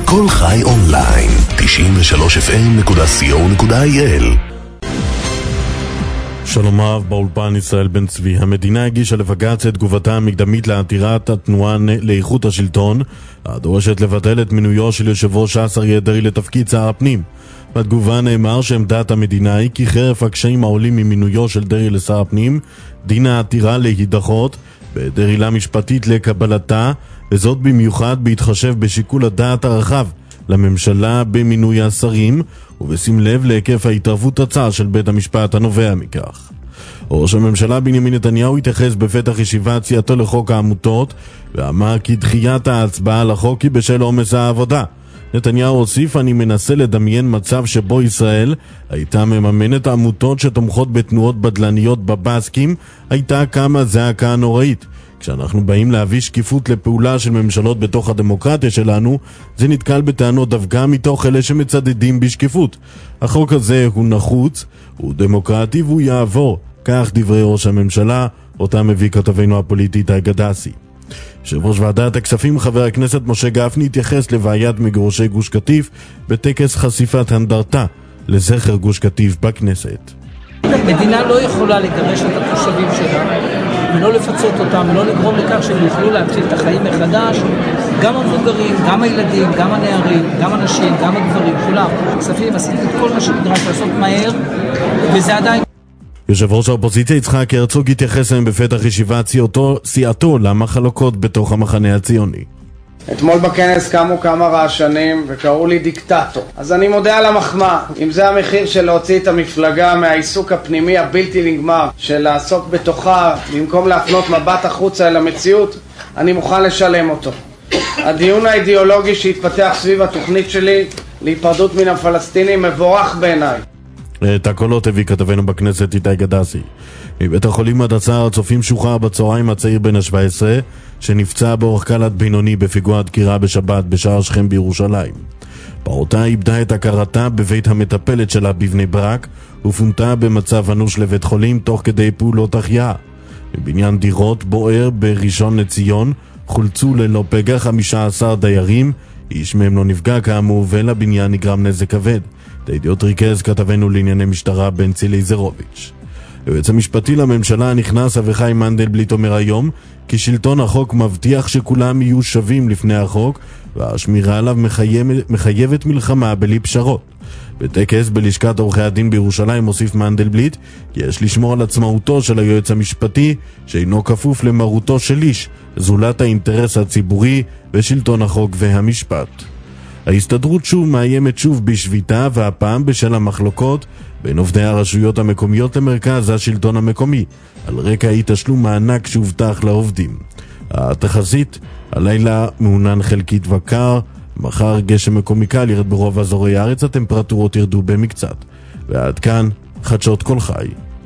כל חי אונליין, 93fm.co.il. שלום רב, באולפן ישראל בן צבי. המדינה הגישה לבג"ץ את תגובתה המקדמית לעתירת התנועה לאיכות השלטון, הדורשת לבטל את מינויו של יושב ראש ש"ס אריה דרעי לתפקיד שר הפנים. בתגובה נאמר שעמדת המדינה היא כי חרף הקשיים העולים ממינויו של דרעי לשר הפנים, דין העתירה להידחות בהיעדר עילה משפטית לקבלתה, וזאת במיוחד בהתחשב בשיקול הדעת הרחב לממשלה במינוי השרים, ובשים לב להיקף ההתערבות הצעה של בית המשפט הנובע מכך. ראש הממשלה בנימין נתניהו התייחס בפתח ישיבת סיעתו לחוק העמותות, ואמר כי דחיית ההצבעה על החוק היא בשל עומס העבודה. נתניהו הוסיף, אני מנסה לדמיין מצב שבו ישראל הייתה מממנת עמותות שתומכות בתנועות בדלניות בבסקים, הייתה קמה זעקה נוראית. כשאנחנו באים להביא שקיפות לפעולה של ממשלות בתוך הדמוקרטיה שלנו, זה נתקל בטענות דווקא מתוך אלה שמצדדים בשקיפות. החוק הזה הוא נחוץ, הוא דמוקרטי והוא יעבור, כך דברי ראש הממשלה, אותם מביא כתבנו הפוליטי איתי גדסי. יושב ראש ועדת הכספים חבר הכנסת משה גפני התייחס לבעיית מגורשי גוש קטיף בטקס חשיפת הנדרתה לזכר גוש קטיף בכנסת. מדינה לא יכולה לגרש את התושבים שלה ולא לפצות אותם, ולא לגרום לכך שהם יוכלו להתחיל את החיים מחדש. גם המבוגרים, גם הילדים, גם הנערים, גם הנשים, גם הגברים, כולם. הכספים, עשיתי את כל מה שנדרש לעשות מהר, וזה עדיין... יושב ראש האופוזיציה יצחק הרצוג התייחס להם בפתח ישיבת סיעתו למחלוקות בתוך המחנה הציוני. אתמול בכנס קמו כמה רעשנים וקראו לי דיקטטור. אז אני מודה על המחמאה. אם זה המחיר של להוציא את המפלגה מהעיסוק הפנימי הבלתי נגמר של לעסוק בתוכה במקום להפנות מבט החוצה אל המציאות, אני מוכן לשלם אותו. הדיון האידיאולוגי שהתפתח סביב התוכנית שלי להיפרדות מן הפלסטינים מבורך בעיניי. את הקולות הביא כתבנו בכנסת איתי גדסי. מבית החולים הדסה הר הצופים שוחרר בצהריים הצעיר בן ה-17 שנפצע באורח קל עד בינוני בפיגוע דקירה בשבת בשער שכם בירושלים. פעוטה איבדה את הכרתה בבית המטפלת שלה בבני ברק ופונתה במצב אנוש לבית חולים תוך כדי פעולות החייאה. מבניין דירות בוער בראשון לציון חולצו ללא פגע 15 דיירים, איש מהם לא נפגע כאמור ולבניין נגרם נזק כבד. את הידיעות ריכז כתבנו לענייני משטרה בנצי ליזרוביץ'. היועץ המשפטי לממשלה הנכנס אביחי מנדלבליט אומר היום כי שלטון החוק מבטיח שכולם יהיו שווים לפני החוק והשמירה עליו מחייבת מלחמה בלי פשרות. בטקס בלשכת עורכי הדין בירושלים מוסיף מנדלבליט כי יש לשמור על עצמאותו של היועץ המשפטי שאינו כפוף למרותו של איש, זולת האינטרס הציבורי ושלטון החוק והמשפט. ההסתדרות שוב מאיימת שוב בשביתה, והפעם בשל המחלוקות בין עובדי הרשויות המקומיות למרכז השלטון המקומי על רקע אי תשלום מענק שהובטח לעובדים. התחזית, הלילה מעונן חלקית וקר, מחר גשם מקומי קל ירד ברוב אזורי הארץ, הטמפרטורות ירדו במקצת. ועד כאן חדשות כל חי.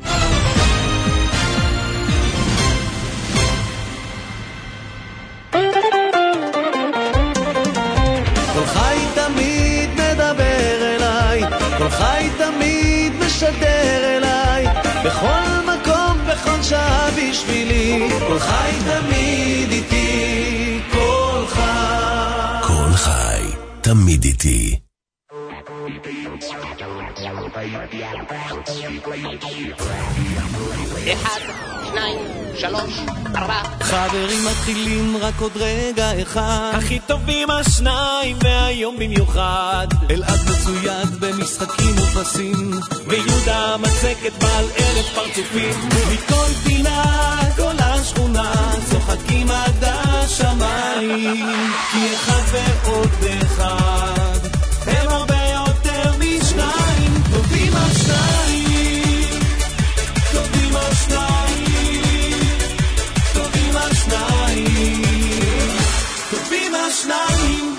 בכל מקום, בכל שעה בשבילי, כל חי תמיד איתי, כל חי. כל חי תמיד איתי. 1, 2, 3, 4. חברים מתחילים רק עוד רגע אחד, הכי טובים השניים והיום במיוחד. אלעד מצויד במשחקים ופסים, ויהודה מצקת בעל 1000 פרצופים. מכל פינה, כל השכונה צוחקים עד השמיים, כי אחד ועוד אחד הם הרבה יותר משניים. טובים השניים, טובים השניים, טובים השניים, טובים השניים.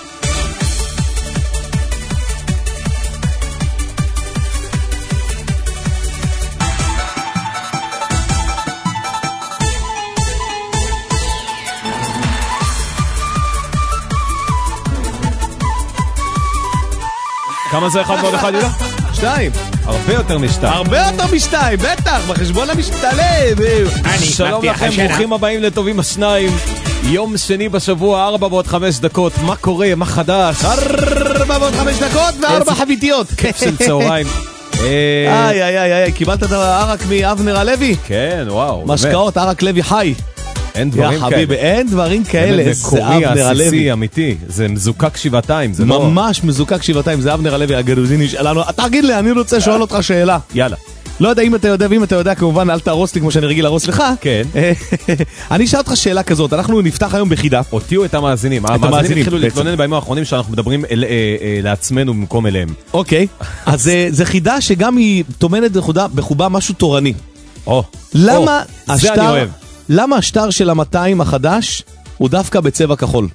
כמה זה 1 ועוד 1 יהודה? 2. הרבה יותר מ2. הרבה יותר מ2, בטח, בחשבון המשתלם. שלום לכם, ברוכים הבאים לטובים השניים. יום שני בשבוע, 4:05, מה קורה, מה חדש? 4:05 ו4 חביתיות. כיף של צהריים. איי, קיבלת את הערק מאבנר הלוי? כן, וואו. משקאות, ערק לוי חי. אין דברים כאלה. חביבי, אין דברים כאלה. זה קורי עסיסי אמיתי, זה מזוקק שבעתיים, זה לא... ממש מזוקק שבעתיים, זה אבנר הלוי הגרוזיני שלנו. תגיד לי, אני רוצה לשאול אותך שאלה. יאללה. לא יודע אם אתה יודע, ואם אתה יודע, כמובן, אל תהרוס לי כמו שאני רגיל להרוס לך. כן. אני אשאל אותך שאלה כזאת, אנחנו נפתח היום בחידה. הוציאו את המאזינים. המאזינים התחילו להתלונן בימים האחרונים שאנחנו מדברים לעצמנו במקום אליהם. אוקיי, אז זה חידה שגם היא טומנת בחובה משהו תורני. למה השטר של ה-200 החדש הוא דווקא בצבע כחול?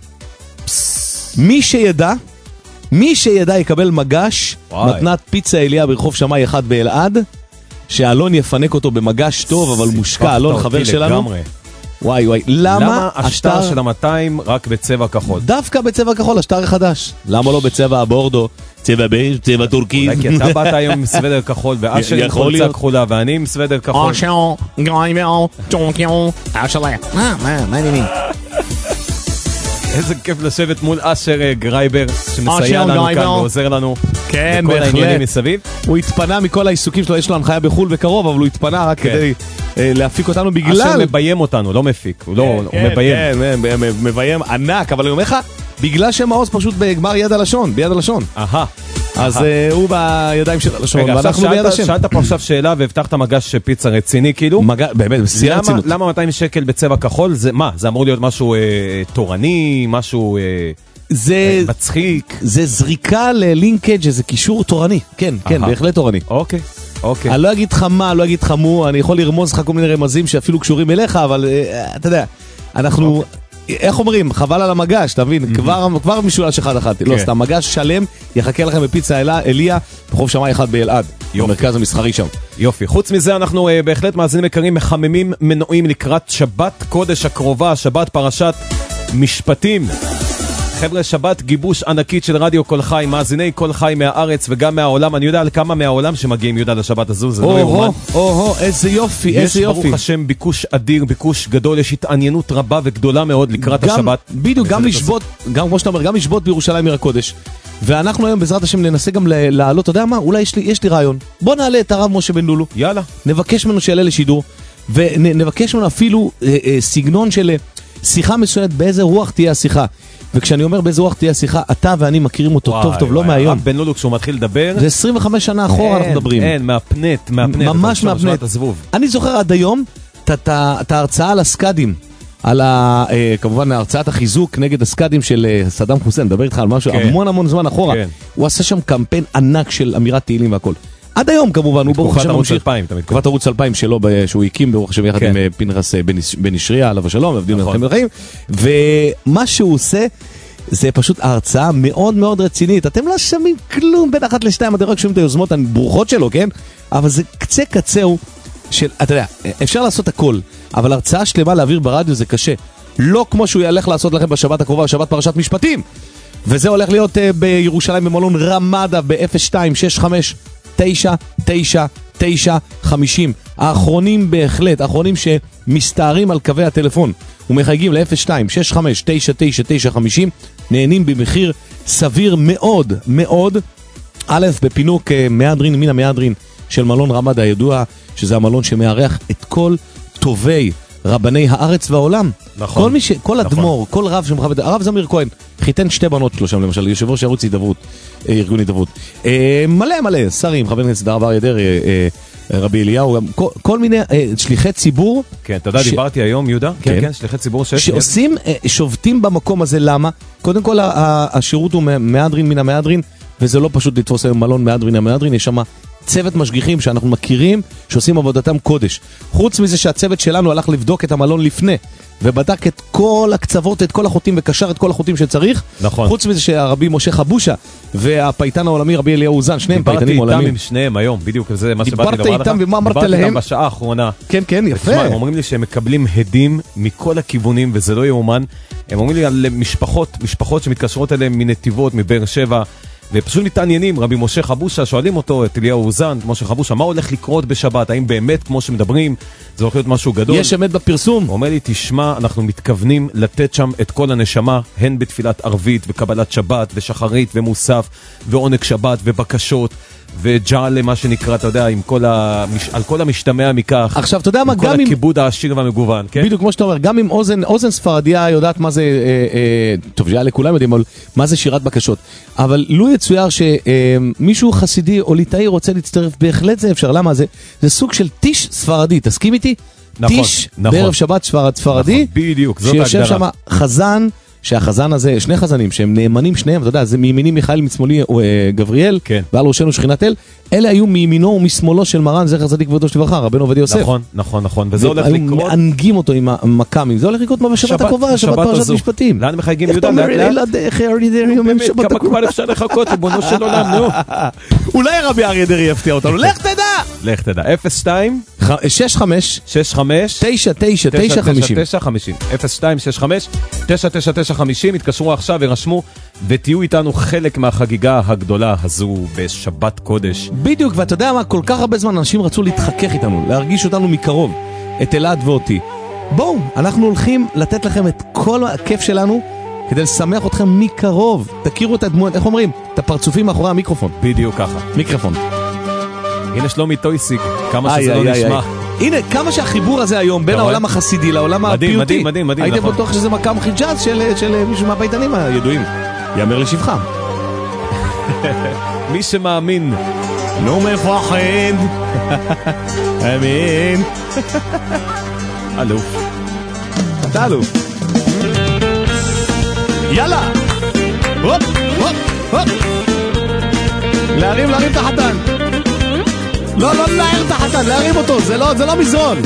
מי שידע יקבל מגש מתנת פיצה אליה ברחוב שמאי 1 באלעד, שאלון יפנק אותו במגש טוב אבל מושקע. אלון חבר שלנו. וואי, למה השטר של ה-200 רק בצבע כחול? דווקא בצבע כחול, השטר החדש. למה לא בצבע הבורדו, צבע בייג', צבע טורקי? אולי כי אתה באת היום עם סוודר כחול, ואשר עם חולצה כחולה, ואני עם סוודר כחול. מה העניינים? איזה כיף לשבת מול אשר גרייבר, שמסייע לנו כאן ועוזר לנו כן, בכל העניינים מסביב. הוא התפנה מכל העיסוקים שלו, יש לו הנחיה בחול בקרוב, אבל הוא התפנה רק כדי להפיק אותנו בגלל... אשר מביים אותנו, לא מפיק, הוא מביים. כן, מביים ענק, אבל אני אומר לך, בגלל שמעוז פשוט בגמר יד הלשון, ביד הלשון. אז הוא בידיים של הלשון, ואנחנו ביד השם. שאלת פה עכשיו שאלה והבטחת מגש פיצה רציני, כאילו? באמת, בשיא הרצינות. למה 200 שקל בצבע כחול? זה מה? זה אמור להיות משהו תורני, משהו מצחיק? זה זריקה ללינקג', זה קישור תורני. כן, בהחלט תורני. אוקיי. אני לא אגיד לך מה, לא אגיד לך מו, אני יכול לרמוז לך כל מיני רמזים שאפילו קשורים אליך, אבל אתה יודע, אנחנו... איך אומרים? חבל על המגש, אתה מבין? כבר משולש אחד אחת. לא, סתם, מגש שלם יחכה לכם בפיצה אליה, ברחוב שמאי 1 באלעד, במרכז המסחרי שם. יופי. חוץ מזה, אנחנו בהחלט מאזינים יקרים, מחממים מנועים לקראת שבת קודש הקרובה, שבת פרשת משפטים. חבר'ה, שבת גיבוש ענקית של רדיו קול חי, מאזיני קול חי מהארץ וגם מהעולם. אני יודע על כמה מהעולם שמגיעים יהודה לשבת הזו, זה לא יאומן. איזה יופי, איזה יופי. יש ברוך השם ביקוש אדיר, ביקוש גדול, יש התעניינות רבה וגדולה מאוד לקראת השבת. בדיוק, גם לשבות, גם כמו שאתה אומר, גם לשבות בירושלים עיר הקודש. ואנחנו היום בעזרת השם ננסה גם לעלות, אתה יודע מה? אולי יש לי רעיון. בוא נעלה את הרב משה בן לולו. יאללה. נבקש ממנו שיעלה לשידור, ונבקש ממנו אפילו סגנון של שיחה מסוימת, באיזה רוח תהיה השיחה. וכשאני אומר באיזה רוח תהיה השיחה, אתה ואני מכירים אותו טוב טוב, לא מהיום. הרב בן לולו כשהוא מתחיל לדבר, זה 25 שנה אחורה אנחנו מדברים. אין, מהפנט. ממש מהפנט. אני זוכר עד היום את ההרצאה על הסקאדים, על כמובן הרצאת החיזוק נגד הסקאדים של סדאם חוסיין, מדבר איתך על משהו המון זמן אחורה. הוא עשה שם קמפיין ענק של אמירת תהילים והכל. עד היום כמובן, הוא ברוך השם ממשיך. תקופת ערוץ 2000 שלו, שהוא הקים ברוך השם יחד עם פנחס בן ישריה, עליו השלום, עבדים לכם בחיים. ומה שהוא עושה, זה פשוט הרצאה מאוד מאוד רצינית. אתם לא שמים כלום בין 1 ל-2, אתם רק שומעים את היוזמות הברוכות שלו, כן? אבל זה קצהו של, אתה יודע, אפשר לעשות הכל, אבל הרצאה שלמה להעביר ברדיו זה קשה. לא כמו שהוא ילך לעשות לכם בשבת הקרובה, בשבת פרשת משפטים. וזה הולך להיות בירושלים במלון רמדה ב-0265 99950. האחרונים בהחלט, האחרונים שמסתערים על קווי הטלפון ומחייגים ל-0265999950, נהנים במחיר סביר מאוד מאוד. א', בפינוק מהדרין מן המהדרין של מלון רמדה הידוע, שזה המלון שמארח את כל טובי רבני הארץ והעולם. נכון. כל מי כל אדמו"ר, כל רב שמכבד, הרב זמיר כהן חיתן 2 בנות שלו שם, למשל יושב ראש ערוץ הידברות, ארגון הידברות, מלא שרים, חבר הכנסת הרב אריה דרעי, רבי אליהו, כל מיני שליחי ציבור. כן, אתה יודע, דיברתי היום, יהודה, כן, שליחי ציבור שעושים, שובטים במקום הזה. למה? קודם כל השירות הוא מהדרין מן המהדרין, וזה לא פשוט לתפוס היום מלון מהדרין מן המהדרין, יש שם צוות משגיחים שאנחנו מכירים, שעושים עבודתם קודש. חוץ מזה שהצוות שלנו הלך לבדוק את המלון לפני, ובדק את כל הקצוות, את כל החוטים, וקשר את כל החוטים שצריך. נכון. חוץ מזה שהרבי משה חבושה, והפייטן העולמי רבי אליהו אוזן, שניהם פייטנים עולמים. דיברתי איתם עם שניהם היום, בדיוק, זה מה שבאתי לומר לך. דיברת איתם ומה אמרת להם? דיברתי איתם בשעה האחרונה. כן, כן, יפה. הם אומרים לי שהם מקבלים הדים מכל הכיוונים, וזה לא יאומן. הם אומרים לי על משפחות שמתקשרות אליהם מנתיבות, מבאר שבע, ופשוט מתעניינים, רבי משה חבושה, שואלים אותו, את אליהו אוזן, משה חבושה, מה הולך לקרות בשבת? האם באמת, כמו שמדברים, זה הולך להיות משהו גדול? יש אמת בפרסום. הוא אומר לי, תשמע, אנחנו מתכוונים לתת שם את כל הנשמה, הן בתפילת ערבית וקבלת שבת ושחרית ומוסף ועונג שבת ובקשות וג'עלה, מה שנקרא, אתה יודע, על כל המשתמע מכך. עכשיו, אתה יודע מה, עם כל הכיבוד העשיר והמגוון, כן? בדיוק, כמו שאתה אומר, גם אם אוזן ספרדיה יודעת מה זה, טוב, היה לכולם יודעים, אבל מה זה שירת בקשות. אבל לו יצויר שמישהו חסידי או ליטאי רוצה להצטרף, בהחלט זה אפשר. למה? זה סוג של טיש ספרדי, תסכים איתי? טיש בערב שבת ספרדי, בדיוק, זאת ההגדרה. שיושב שם חזן, שהחזן הזה, שני חזנים, שהם נאמנים שניהם, אתה יודע, זה מימיני מיכאל, מצמאלי גבריאל, כן. ועל ראשנו שכינת אל, אלה היו מימינו ומשמאלו של מרן, זכר צדיק וקדוש לברכה, רבנו עובדיה יוסף. נכון, וזה הולך לקרות. היו מענגים אותו עם המקאמים, זה הולך לקרות מה בשבת הקרובה, שבת פרשת משפטים. לאן מחייגים יהודה? איך אתה אומר לילדיך, אריה דרעי אומר שבת כמה הקרובה? כבר אפשר לחכות, ריבונו של עולם, נו. אולי רבי אריה דרעי יפתיע אותנו, לך תדע. 02 65 65 99 950 02 65 99 התקשרו עכשיו ורשמו ותהיו איתנו חלק מהחגיגה הגדולה הזו בשבת קודש. בדיוק, ואתה יודע מה, כל כך הרבה זמן אנשים רצו להתחכך איתנו, להרגיש אותנו מקרוב, את אלעד ואותי. בואו, אנחנו הולכים לתת לכם את כל הכיף שלנו כדי לשמח אתכם מקרוב. תכירו את הדמות, איך אומרים? את הפרצופים מאחורי המיקרופון. בדיוק ככה. מיקרופון. הנה שלומי טויסיק, כמה שזה לא נשמע. הנה, כמה שהחיבור הזה היום בין העולם החסידי לעולם הפיוטי. מדהים, הייתם בטוח שזה מקם חיג'אז של מישהו מהביתנים הידועים. יאמר לשבחם. מי שמאמין לא מפחד. אמין. אלוף. אתה אלוף. יאללה. הופ. להרים את החתן. לא להרים את החתן, להרים אותו, זה לא מזרון.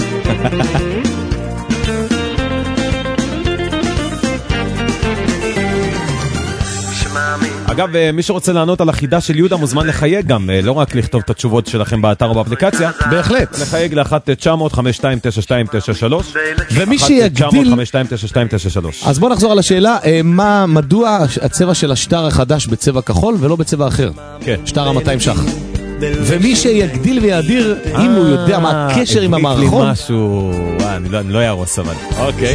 אגב, מי שרוצה לענות על החידה של יהודה מוזמן לחייג גם, לא רק לכתוב את התשובות שלכם באתר או באפליקציה, בהחלט. לחייג ל-1-900-5293 ומי שיגדיל... 1-900-5293 אז בוא נחזור על השאלה, מדוע הצבע של השטר החדש בצבע כחול ולא בצבע אחר? כן. שטר ה-200 ש"ח. ומי שיגדיל ויאדיר, אם הוא יודע מה הקשר עם המערכון... הבליט לי משהו... אני לא ירוס אבל. אוקיי.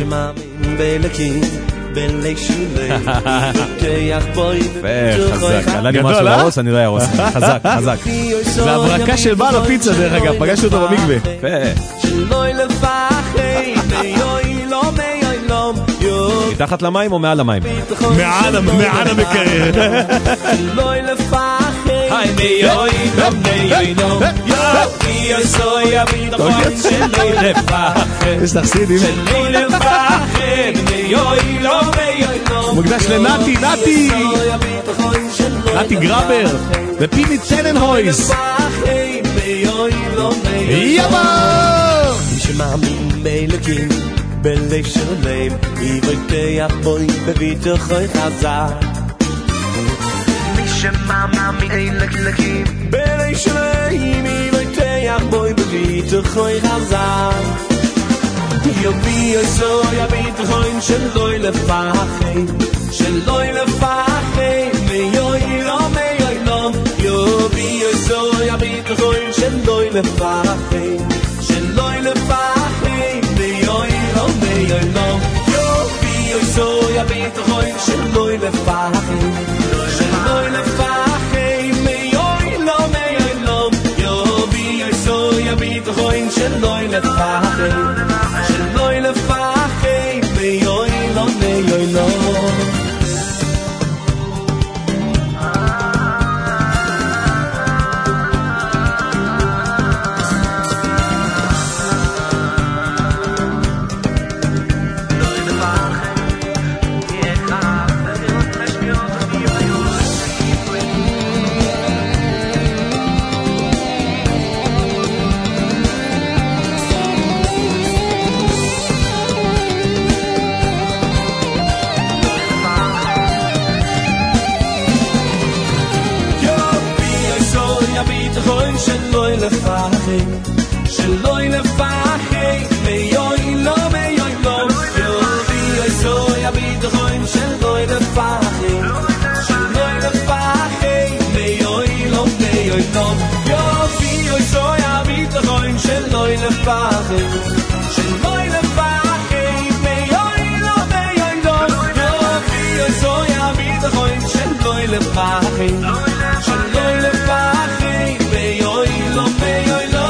חזק, עלה לי משהו לראש, אני לא ירוס. חזק. זה הברקה של בעל הפיצה דרך אגב, פגשתי אותו במקווה. מתחת למים או מעל המים? מעל המקרר. יש תחסידים. מוקדש לנתי גרבר ופיני טננהויז. יבוא! מי שמאמין באלוקים בלב שלם יבטח בו בביטחון חזק. מי שמאמין באלוקים בלב שלם יבטח בו בביטחון חזק. יביא יסוי הביטחון שלא לפחד מיוי לא יביא יסוי הביטחון שלא לפחד מיוי לא יביא יסוי הביטחון שלא לפחד מיוי לא יביא יסוי הביטחון שלא לפחד שלא לפחד מיוי לא יביא יסוי הביטחון שלא לפחד לפחי שלא לפחי ביוי לא ביוי לא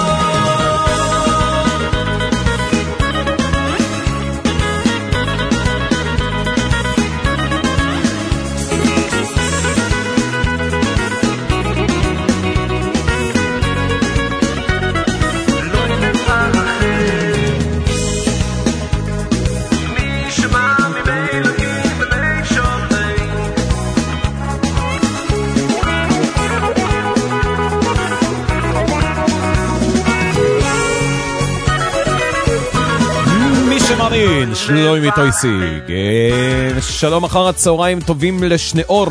שמרין, שלומי טויסיג. שלום אחר הצהריים טובים לשנאור.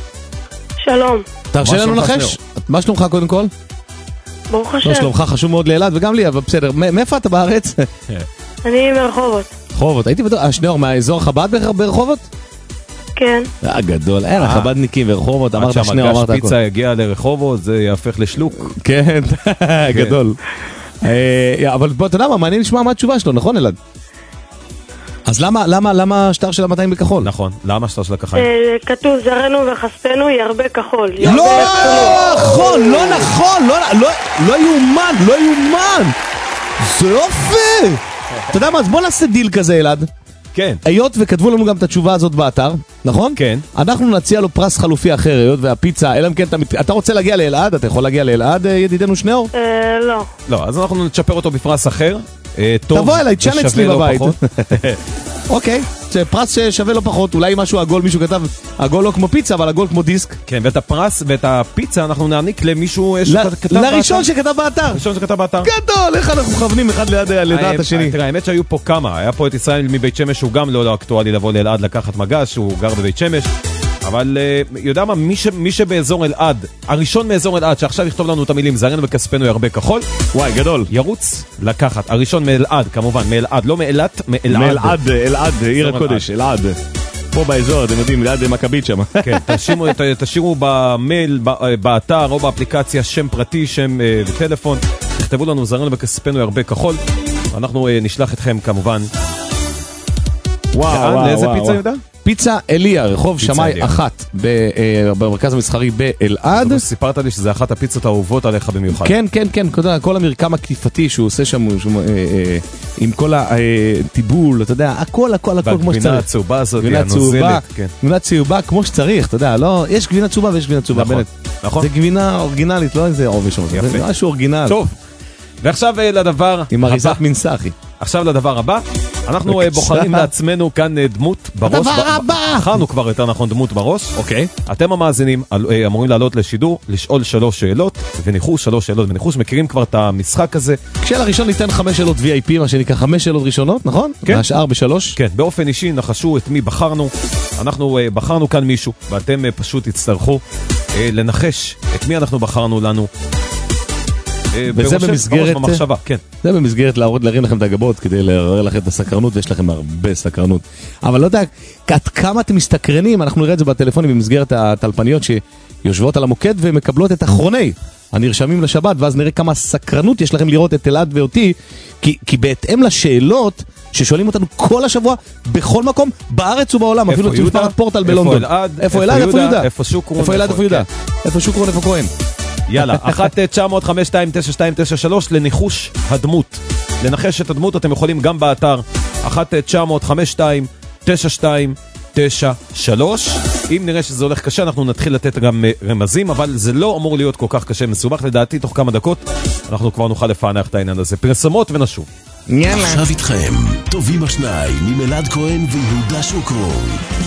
שלום. תרשה לנו לחש? מה שלומך קודם כל? ברוך השם. לא, שלומך חשוב מאוד לאלעד וגם לי, אבל בסדר. מאיפה אתה בארץ? אני מרחובות. רחובות, הייתי בטוח, שנאור, מהאזור חב"ד ברחובות? כן. גדול, אין, חב"דניקים ורחובות, אמרת שנאור, אמרת עד הכל. שהמגש פיצה יגיע לרחובות, זה יהפך לשלוק. כן, גדול. אבל בוא, אתה יודע מה, מעניין לשמוע מה התשובה שלו, נכון אלעד? אז למה השטר של 200 בכחול? נכון, למה השטר של הכחיים? כתוב זרנו וחספנו ירבה כחול. לא נכון, לא נכון, לא יאומן, לא יאומן. זה לא פייר. אתה יודע מה, אז בוא נעשה דיל כזה אלעד. כן. היות וכתבו לנו גם את התשובה הזאת באתר, נכון? כן. אנחנו נציע לו פרס חלופי אחר, היות והפיצה, אלא אם כן אתה רוצה להגיע לאלעד, אתה יכול להגיע לאלעד, ידידנו שנאור? לא. לא, אז אנחנו נצ'פר אותו בפרס אחר. תבוא אליי, תשן אצלי בבית. אוקיי, זה פרס ששווה לו פחות, אולי משהו עגול, מישהו כתב, עגול לא כמו פיצה, אבל עגול כמו דיסק. כן, ואת הפרס ואת הפיצה אנחנו נעניק למישהו שכתב באתר. לראשון שכתב באתר. הראשון שכתב באתר. גדול, איך אנחנו מכוונים אחד לדעת השני. תראה, האמת שהיו פה כמה, היה פה את ישראל מבית שמש, שהוא גם לא אקטואלי לבוא לאלעד לקחת מגש, שהוא גר בבית שמש. אבל יודע מה, מי שבאזור אלעד, הראשון מאזור אלעד שעכשיו יכתוב לנו את המילים זרנו וכספנו ירבה כחול, וואי, גדול. ירוץ לקחת. הראשון מאלעד, כמובן, מאלעד, לא מאלת, מאלעד. אלעד, עיר הקודש, אלעד. פה באזור, אתם יודעים, ליד מכבית שם. כן, תשאירו במייל, באתר או באפליקציה שם פרטי, שם וטלפון. תכתבו לנו זרנו וכספנו ירבה כחול. אנחנו נשלח אתכם כמובן. וואו, לאיזה פיצה יהודה? פיצה אליה, רחוב שמאי 1 במרכז המסחרי באלעד. סיפרת לי שזה אחת הפיצות האהובות עליך במיוחד. כן, כן, כן, כל המרקם הקטיפתי שהוא עושה שם עם כל הטיבול, אתה יודע, הכל כמו שצריך. והגבינה הצהובה הזאת, הנוזלת. גבינה צהובה כמו שצריך, אתה יודע, יש גבינה צהובה ויש גבינה צהובה. נכון. זה גבינה אורגינלית, לא איזה עובש. זה משהו אורגינל. טוב, ועכשיו לדבר עם אריזת מנסחי. עכשיו לדבר הבא, אנחנו בוחרים לעצמנו כאן דמות בראש. הדבר הבא! בחרנו כבר יותר נכון דמות בראש. אוקיי. אתם המאזינים אמורים לעלות לשידור, לשאול 3 שאלות, וניחוש 3 שאלות, וניחוש מכירים כבר את המשחק הזה. כשאל הראשון ניתן 5 שאלות VIP, מה שנקרא 5 שאלות ראשונות, נכון? כן. והשאר ב3. כן, באופן אישי נחשו את מי בחרנו. אנחנו בחרנו כאן מישהו, ואתם פשוט תצטרכו לנחש את מי אנחנו בחרנו לנו. וזה במסגרת, כן. זה במסגרת להרים לכם את הגבות כדי לעורר לכם את הסקרנות, ויש לכם הרבה סקרנות. אבל לא יודע, עד כמה אתם מסתקרנים, אנחנו נראה את זה בטלפונים במסגרת הטלפניות שיושבות על המוקד ומקבלות את אחרוני הנרשמים לשבת, ואז נראה כמה סקרנות יש לכם לראות את אלעד ואותי, כי בהתאם לשאלות ששואלים אותנו כל השבוע, בכל מקום, בארץ ובעולם, אפילו מספרת פורטל בלונדון. איפה אלעד, איפה יהודה? איפה שוקרון? איפה אלעד, איפה יהודה? איפה שוקרון, איפה כהן? יאללה, 1-900-5292-93 לניחוש הדמות. לנחש את הדמות אתם יכולים גם באתר 1-900-5292-93. אם נראה שזה הולך קשה אנחנו נתחיל לתת גם רמזים, אבל זה לא אמור להיות כל כך קשה מסובך. לדעתי תוך כמה דקות אנחנו כבר נוכל לפענח את העניין הזה. פרסמות ונשוב. עכשיו איתכם טובים השניים עם אלעד כהן ויהודה שוקרון.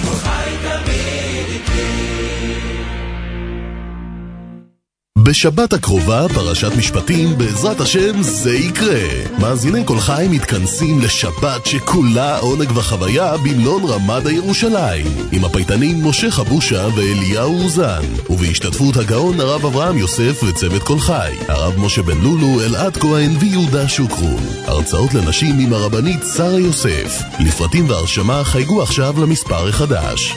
בשבת הקרובה פרשת משפטים, בעזרת השם זה יקרה. מאזיני כל חי מתכנסים לשבת שכולה עונג וחוויה במלון רמדה ירושלים, עם הפייטנים משה חבושה ואליהו אוזן, ובהשתתפות הגאון הרב אברהם יוסף וצוות כל חי, הרב משה בן לולו, אלעד כהן ויהודה שוקרון. הרצאות לנשים עם הרבנית שרה יוסף. לפרטים והרשמה חייגו עכשיו למספר החדש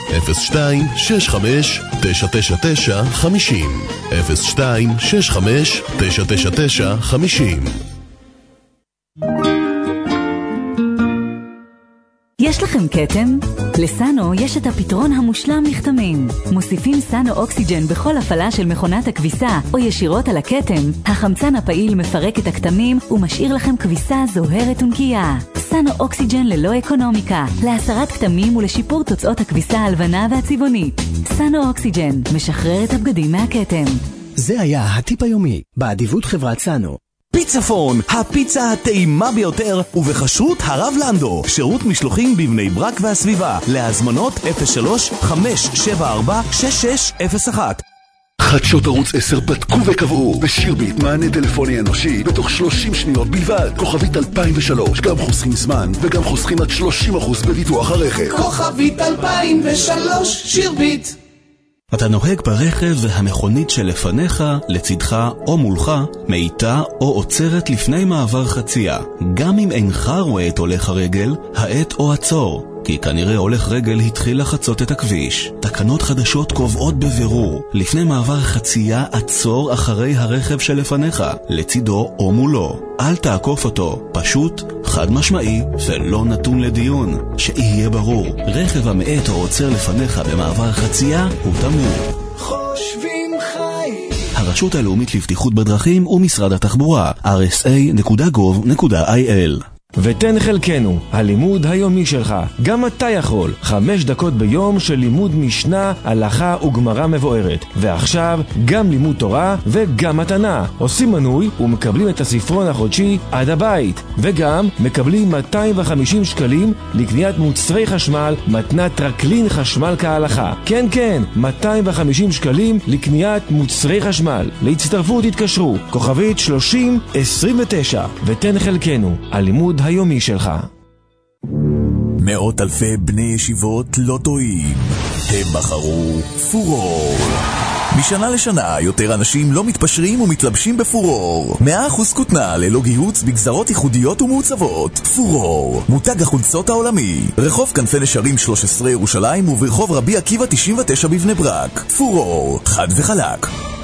02-65-999-50 02-65-999-50. יש יש לכם קטם? לסאנו יש את הפתרון המושלם לכתמים. מוסיפים סאנו אוקסיג'ן בכל הפעלה של מכונת הכביסה או ישירות על הקטם. החמצן הפעיל מפרק את הכתמים ומשאיר לכם כביסה זוהרת ונקייה. סאנו אוקסיג'ן ללא אקונומיקה, להסרת כתמים ולשיפור תוצאות הכביסה הלבנה והצבעונית. סאנו אוקסיג'ן משחרר את הבגדים מהקטם. זה היה הטיפ היומי, באדיבות חברת סאנו. פיצפון, הפיצה הטעימה ביותר, ובחשרות הרב לנדו, שירות משלוחים בבני ברק והסביבה, להזמנות 03-574-6601. חדשות ערוץ 10 בדקו וקבעו בשירביט מענה טלפוני אנושי בתוך 30 שניות בלבד. כוכבית 2003, גם חוסכים זמן וגם חוסכים עד 30% בביטוח הרכב. כוכבית 2003, שירביט. אתה נוהג ברכב והמכונית שלפניך, לצדך או מולך, מאיתה או עוצרת לפני מעבר חצייה. גם אם אינך רואה את הולך הרגל, העט או עצור. כי כנראה הולך רגל התחיל לחצות את הכביש. תקנות חדשות קובעות בבירור. לפני מעבר חצייה עצור אחרי הרכב שלפניך, לצידו או מולו. אל תעקוף אותו. פשוט, חד משמעי ולא נתון לדיון. שיהיה ברור, רכב המאט או עוצר לפניך במעבר חצייה הוא תמור. חושבים חיים. הרשות הלאומית לבטיחות בדרכים ומשרד התחבורה, rsa.gov.il. ותן חלקנו, הלימוד היומי שלך. גם אתה יכול. 5 דקות ביום של לימוד משנה, הלכה וגמרא מבוארת. ועכשיו, גם לימוד תורה וגם מתנה. עושים מנוי ומקבלים את הספרון החודשי עד הבית. וגם מקבלים 250 שקלים לקניית מוצרי חשמל, מתנת טרקלין חשמל כהלכה. כן, כן, 250 שקלים לקניית מוצרי חשמל. להצטרפות התקשרו, כוכבית 3029. ותן חלקנו, הלימוד היומי שלך. מאות אלפי בני ישיבות לא טועים. הם בחרו פורור. משנה לשנה יותר אנשים לא מתפשרים ומתלבשים בפורור. 100% כותנה ללא גיהוץ בגזרות ייחודיות ומעוצבות. פורור, מותג החולצות העולמי. רחוב כנפי נשרים 13 ירושלים וברחוב רבי עקיבא 99 בבני ברק. פורור, חד וחלק.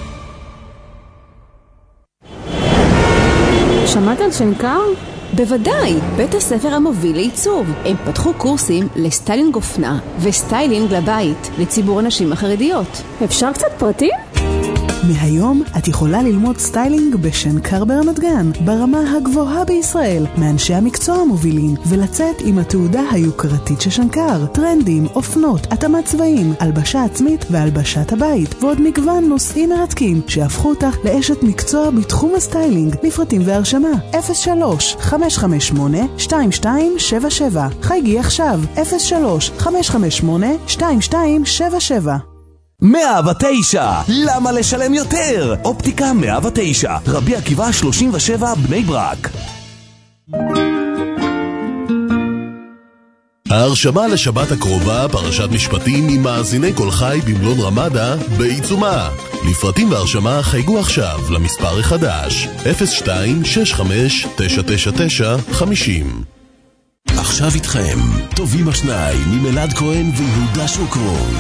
שמעת על שנקר? בוודאי, בית הספר המוביל לעיצוב. הם פתחו קורסים לסטיילינג אופנה וסטיילינג לבית לציבור הנשים החרדיות. אפשר קצת פרטים? מהיום את יכולה ללמוד סטיילינג בשנקר ברמת גן, ברמה הגבוהה בישראל, מאנשי המקצוע המובילים, ולצאת עם התעודה היוקרתית של שנקר. טרנדים, אופנות, התאמת צבעים, הלבשה עצמית והלבשת הבית, ועוד מגוון נושאים מרתקים שהפכו אותך לאשת מקצוע בתחום הסטיילינג. לפרטים והרשמה 03-558-2277. חייגי עכשיו 03-558-2277. 109, למה לשלם יותר? אופטיקה 109, רבי עקיבא 37 בני ברק. ההרשמה לשבת הקרובה, פרשת משפטים עם מאזיני כל חי במלון רמדה בעיצומה. לפרטים והרשמה חייגו עכשיו למספר החדש 02-65-999-50. עכשיו איתכם, טובים השניים עם אלעד כהן ויהודה שוקרון.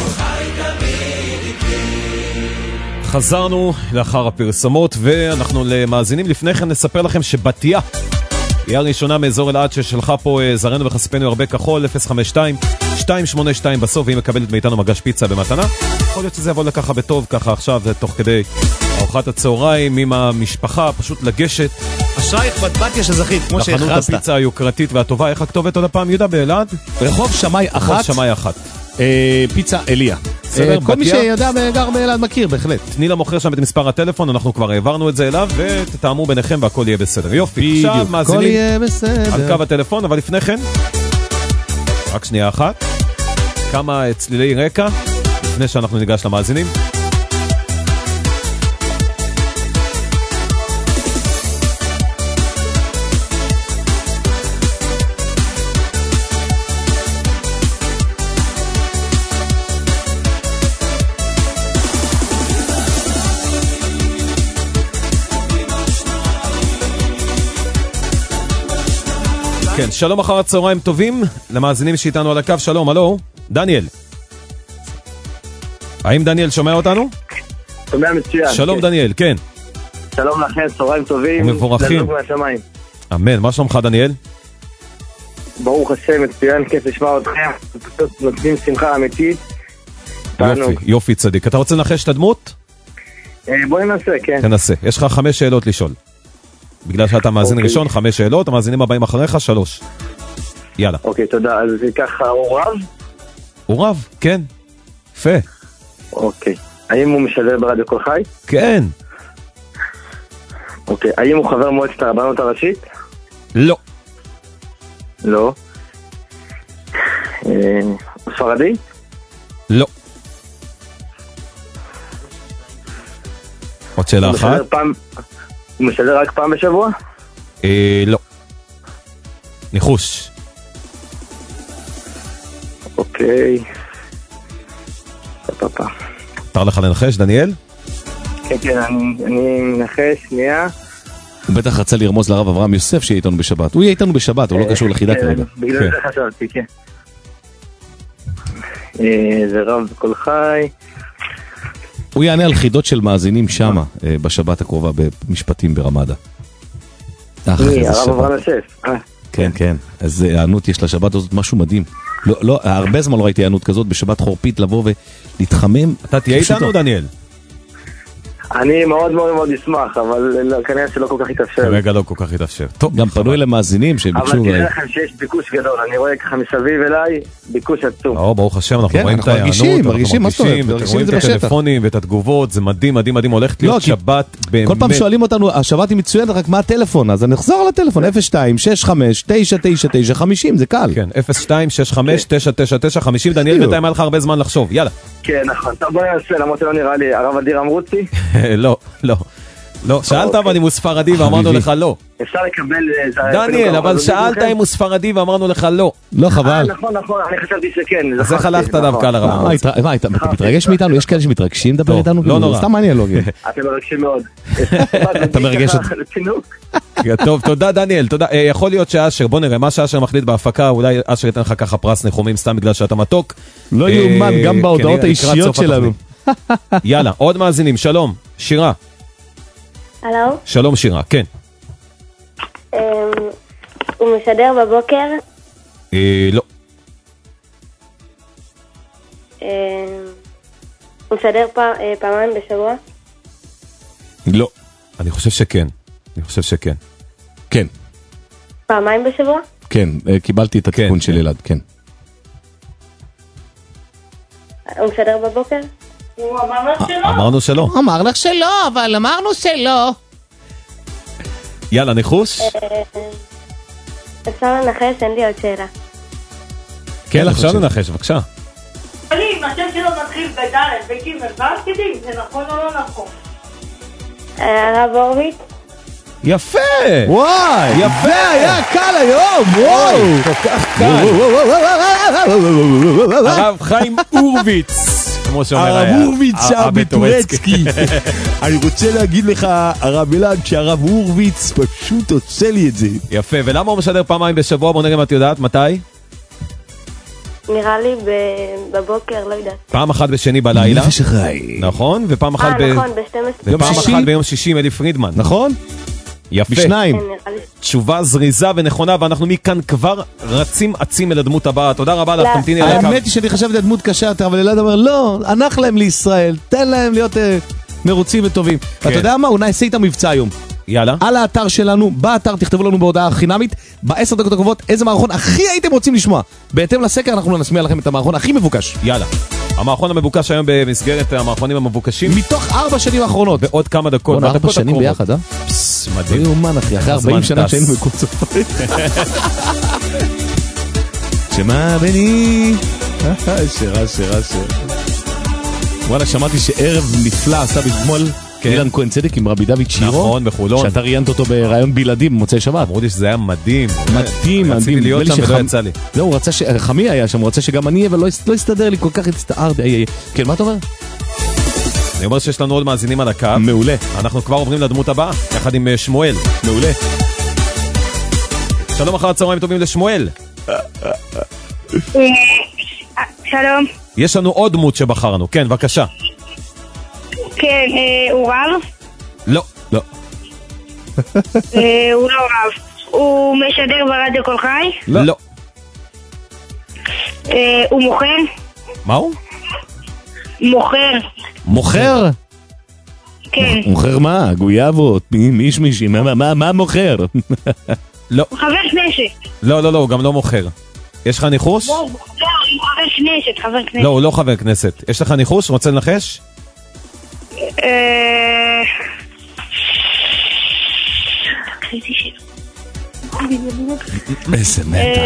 חזרנו לאחר הפרסומות ואנחנו למאזינים. לפני כן נספר לכם שבתיה היא הראשונה מאזור אלעד ששלחה פה זרנו וחשפנו הרבה כחול 052-282 בסוף, והיא מקבלת מאיתנו מגש פיצה במתנה. יכול להיות שזה יבוא לככה בטוב ככה עכשיו תוך כדי ארוחת הצהריים עם המשפחה, פשוט לגשת אשרייך בתיה שזכית, כמו שהכרזת. לחנות הפיצה היוקרתית והטובה. איך הכתובת עוד הפעם, יהודה, באלעד? רחוב שמאי 1. רחוב שמאי 1. פיצה אליה. כל מי שיודע גר באלעד מכיר, בהחלט. תני למוכר שם את מספר הטלפון, אנחנו כבר העברנו את זה אליו, ותתאמו ביניכם והכל יהיה בסדר. יופי, עכשיו מאזינים על קו הטלפון, אבל לפני כן, רק שנייה אחת, כמה צלילי רקע, לפני שאנחנו ניגש למאזינים. כן, שלום אחר הצהריים טובים למאזינים שאיתנו על הקו. שלום, הלו, דניאל. האם דניאל שומע אותנו? שומע מצוין. שלום, כן. דניאל, כן. שלום לכם, צהריים טובים. ומבורכים. אמן, מה שלומך דניאל? ברוך השם, מצוין, כיף לשמוע אתכם. פשוט נותנים שמחה אמיתית. יופי צדיק. אתה רוצה לנחש את הדמות? בואי ננסה, כן. תנסה. יש לך 5 שאלות לשאול. בגלל שאתה מאזין ראשון, 5 שאלות, המאזינים הבאים אחריך 3. יאללה. אוקיי, תודה. אז ככה, הוא רב? הוא רב, כן. יפה. אוקיי. האם הוא משדר ברדיו כל חי? כן. אוקיי. האם הוא חבר מועצת הרבנות הראשית? לא. לא. הוא ספרדי? לא. עוד שאלה אחת. הוא משדר רק פעם בשבוע? לא. ניחוש. אוקיי. תר לך לנחש, דניאל? כן, כן, אני מנחש, שנייה. הוא בטח רצה לרמוז לרב אברהם יוסף שיהיה איתנו בשבת. הוא יהיה איתנו בשבת, הוא לא קשור לחידה כרגע. בגלל זה חשבתי, כן. זה רב כל חי. הוא יענה על חידות של מאזינים שמה, בשבת הקרובה במשפטים ברמדה. הרב אברהם יוסף. כן, כן. אז הענות יש לשבת הזאת משהו מדהים. לא, הרבה זמן לא ראיתי הענות כזאת בשבת חורפית לבוא ולהתחמם. אתה תהיה איתנו, דניאל? אני מאוד מאוד מאוד אשמח, אבל כנראה שלא כל כך יתאפשר. כרגע לא כל כך יתאפשר. גם פנו אלה מאזינים שביקשו... אבל תראה לכם שיש ביקוש גדול, אני רואה ככה מסביב אליי, ביקוש עצום. ברוך השם, אנחנו רואים את ההיענות, אנחנו מרגישים, רואים את הטלפונים ואת התגובות, זה מדהים, מדהים, מדהים, הולכת להיות שבת באמת. כל פעם שואלים אותנו, השבת היא מצוינת, רק מה הטלפון? אז אני אחזור על הטלפון, 02-65-999-50, זה קל. כן, 02-65-999-50, דניאל, בינתיים היה לך הרבה זמן לחשוב, יאללה. כן, נכון. טוב, בוא נעשה, למרות שלא נראה לי, הרב אדיר אמרוצי? לא, לא. לא, שאלת אבל אם הוא ספרדי ואמרנו לך לא. אפשר לקבל... דניאל, אבל שאלת אם הוא ספרדי ואמרנו לך לא. לא, חבל. נכון, נכון, אני חשבתי שכן. אז איך הלכת דווקא לרב? מה, אתה מתרגש מאיתנו? יש כאלה שמתרגשים לדבר איתנו? לא נורא. סתם מעניין לא. אתם מרגשים מאוד. אתה מרגש את... טוב, תודה דניאל, תודה. יכול להיות שאשר, בוא נראה, מה שאשר מחליט בהפקה, אולי אשר ייתן לך ככה פרס ניחומים סתם בגלל שאתה מתוק. לא יאומן, גם בהודעות האישיות שלנו. יאללה, עוד מאזינים, שלום, שירה. הלו? שלום שירה, כן. הוא משדר בבוקר? לא. הוא משדר פעמיים בשבוע? לא. אני חושב שכן. כן. פעמיים בשבוע? כן, קיבלתי את התיקון של ילד, כן. הוא משדר בבוקר? הוא אמר לך שלא. אמרנו שלא. אמר לך שלא, אבל אמרנו שלא. יאללה, ניחוש? אפשר לנחש, אין לי עוד שאלה. כן, אפשר לנחש, בבקשה. אבל אם השם שלו מתחיל בדלת, בגימל, ואז כדי, זה נכון או לא נכון? הרב הורוביץ? יפה! וואי! יפה! היה קל היום! וואו! כל כך קל! הרב חיים הורוביץ! כמו שאומר הרב הורוביץ שם בטורצקי. אני רוצה להגיד לך, הרב אלעד, שהרב הורוביץ פשוט עושה לי את זה. יפה, ולמה הוא משדר פעמיים בשבוע? בוא נראה אם את יודעת, מתי? נראה לי בבוקר, לא יודעת. פעם אחת בשני בלילה. נפש החי. נכון, ופעם אחת נכון, ב-12. ופעם אחת ביום שישי עם אלי פרידמן. נכון? יפה. בשניים. תשובה זריזה ונכונה, ואנחנו מכאן כבר רצים עצים אל הדמות הבאה. תודה רבה לך, תמתיני על הקו. האמת היא שאני חשבתי הדמות קשה יותר, אבל אלעד אומר, לא, הנח להם לישראל, תן להם להיות מרוצים וטובים. אתה יודע מה? אולי נעשה איתם מבצע היום. יאללה. על האתר שלנו, באתר תכתבו לנו בהודעה חינמית, ב10 דקות הקרובות, איזה מערכון הכי הייתם רוצים לשמוע. בהתאם לסקר אנחנו נשמיע לכם את המערכון הכי מבוקש. יאללה. המערכון המבוקש היום במסגרת המערכונים המבוקשים. מתוך 4 שנים האחרונות. ועוד כמה דקות. 4 שנים ביחד, אה? מדהים. לא יאומן, אחי, אחרי 40 שנה שהיינו בקורס ספרים. שמה בני? שירה. וואלה, שמעתי שערב נפלא עשה אתמול אילן כהן צדק עם רבי דוד שירו. נכון, בחולון. שאתה ראיינת אותו ברעיון בלעדי במוצאי שבת. אמרו לי שזה היה מדהים. מדהים. רציתי להיות שם ולא יצא לי. לא, הוא רצה חמי היה שם, הוא רצה שגם אני אהיה, ולא הסתדר לי כל כך הצטערתי. כן, מה אתה אומר? אני אומר שיש לנו עוד מאזינים על הקו. מעולה. אנחנו כבר עוברים לדמות הבאה, יחד עם שמואל. מעולה. שלום, אחר הצהריים טובים לשמואל. שלום. יש לנו עוד דמות שבחרנו, כן, בבקשה. כן, הוא רב? לא. הוא לא רב. הוא משדר ברדיו כל חי? לא. הוא מוכר? מה הוא? מוכר. מוכר? כן. מוכר מה? גויאבות? מישמישים? מה מוכר? לא. חבר כנסת. לא, הוא גם לא מוכר. יש לך ניחוש? לא, הוא חבר כנסת. לא, הוא לא חבר כנסת. יש לך ניחוש? רוצה לנחש? איזה מתח.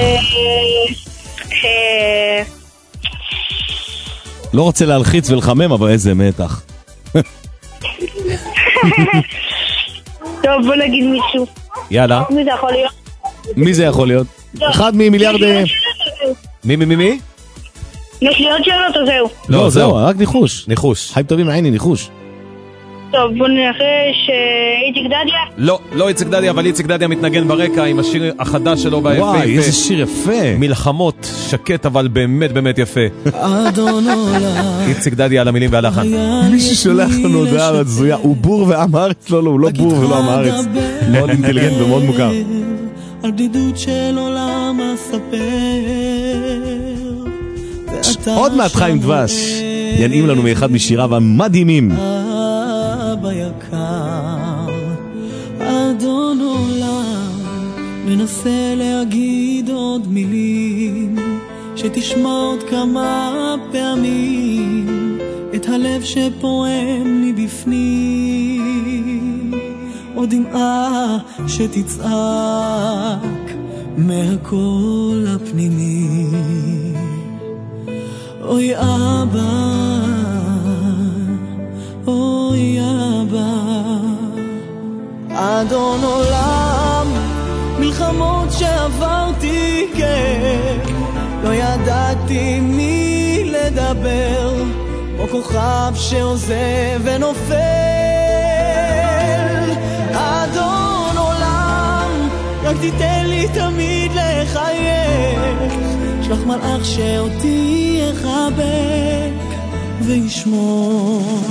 לא רוצה להלחיץ ולחמם, אבל איזה מתח. טוב, בוא נגיד מישהו. יאללה. מי זה יכול להיות? מי זה יכול להיות? אחד ממיליארד... מי? יש לי עוד שאלות או זהו? לא, זהו, רק ניחוש. ניחוש. חיים טובים, עיני, ניחוש. טוב, בוא ננחש איציק דדיה? לא איציק דדיה, אבל איציק דדיה מתנגן ברקע עם השיר החדש שלו והיפה. וואי, איזה שיר יפה. מלחמות, שקט אבל באמת יפה. איציק דדיה על המילים והלחן. מישהו שולח לנו הודעה הזויה, הוא בור ועם הארץ? לא, הוא לא בור ולא עם הארץ. מאוד אינטליגנט ומאוד מוכר. על בדידות של עולם אספר. עוד מעט חיים דבש ינעים לנו מאחד משיריו המדהימים. אבא יקר, אדון עולם, מנסה להגיד עוד מילים, שתשמע עוד כמה פעמים את הלב שפועם מבפנים, עוד דמעה שתצעק מהקול הפנימי. אוי אבא, אוי אבא, אדון עולם, מלחמות שעברתי, כן, לא ידעתי מי לדבר, או כוכב שעוזב ונופל. אדון עולם, רק תיתן לי תמיד לחייך, שלח מלאך שאותי יחבק וישמור.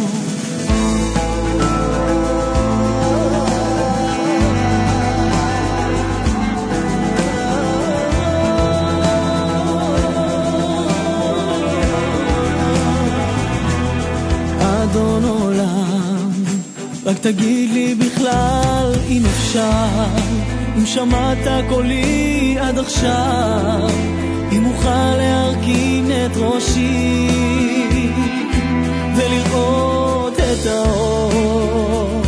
אדון עולם, רק תגיד לי בכלל אם אפשר, אם שמעת קולי עד עכשיו, אם אוכל להרכין את ראשי ולראות את האור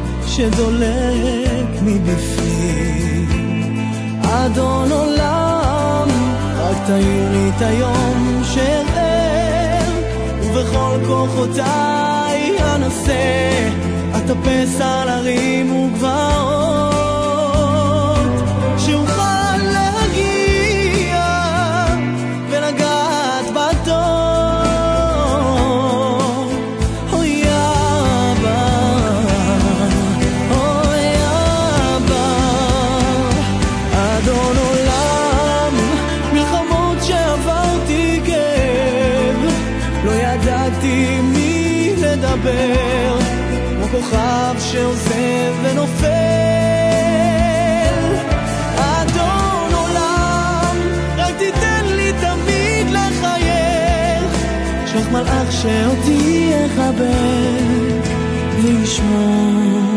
שדולק מבפנים. אדון עולם, רק תאיר לי את היום שער, ובכל כוחותיי אנסה אטפס על הרים וגבעות, שאוכל להגיע ולגעת בתור. אוי אבא, אוי אבא, אדון עולם, מלחמות שעברתי כאב, לא ידעתי מי לדבר, כמו כוכב שעוזב ונופל. אדון עולם, רק תיתן לי תמיד לחייך, שלח מלאך שאותי יחבק וישמור.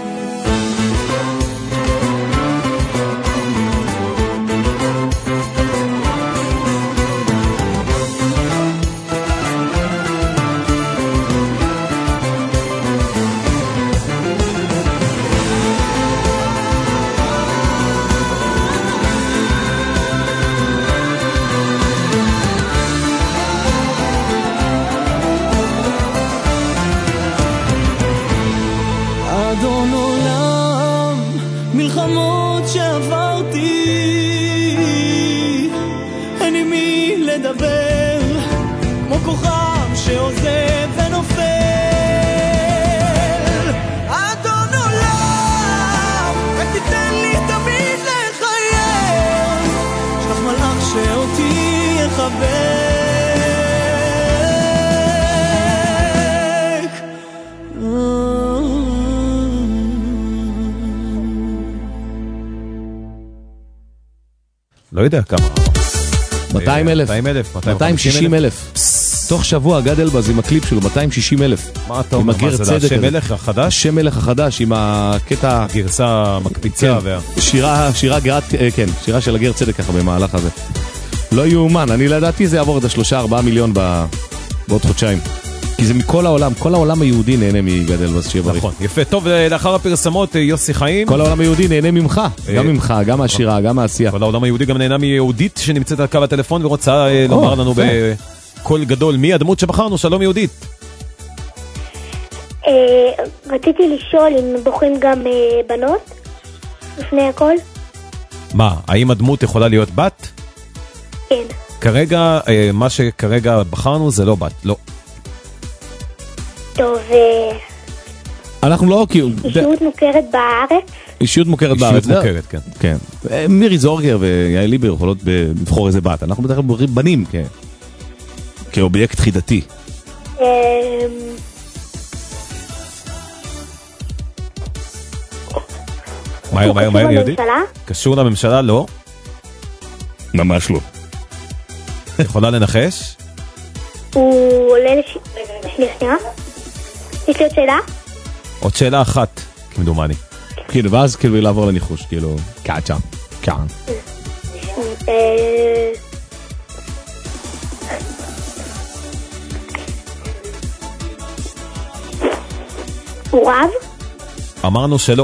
אדון עולם, מלחמות שעברתי, אין עם מי לדבר, כמו כוכב שעוזב ונופל. אדון עולם, רק תיתן לי תמיד לחייך, שלח מלאך שאותי יחבק. לא יודע כמה. 200,000. 260,000. תוך שבוע גד אלבז עם הקליפ שלו, 260,000. מה אתה אומר? מה זה? השם מלך החדש? השם מלך החדש עם הקטע... גרסה מקפיצה. שירה של הגר צדק ככה במהלך הזה. לא יאומן, אני לדעתי זה יעבור את 3-4 מיליון בעוד חודשיים. כי זה מכל העולם, כל העולם היהודי נהנה מגד אלבז, שיהיה בריא. נכון, יפה. טוב, לאחר הפרסמות, יוסי חיים. כל העולם היהודי נהנה ממך, גם ממך, גם מהשירה, גם מהעשייה. כל העולם היהודי גם נהנה מיהודית שנמצאת על קו הטלפון ורוצה לומר לנו בקול גדול מי הדמות שבחרנו. שלום יהודית. רציתי לשאול אם בוחרים גם בנות לפני הכל. מה, האם הדמות יכולה להיות בת? כן. כרגע, מה שכרגע בחרנו זה לא בת, לא. טוב, אנחנו לא... אישיות מוכרת בארץ? אישיות מוכרת בארץ. אישיות מוכרת, כן. מירי זורגר ויעל ליבר יכולות לבחור איזה בת. אנחנו בדרך כלל בוחרים בנים כאובייקט חידתי. מהר יהודית? קשור לממשלה? לא. ממש לא. יכולה לנחש? הוא עולה שנייה. יש לי עוד שאלה? עוד שאלה אחת, כמדומני. כאילו, ואז כאילו לעבור לניחוש, כאילו, קאצ'ה, כאן. הוא רב? אמרנו שלא.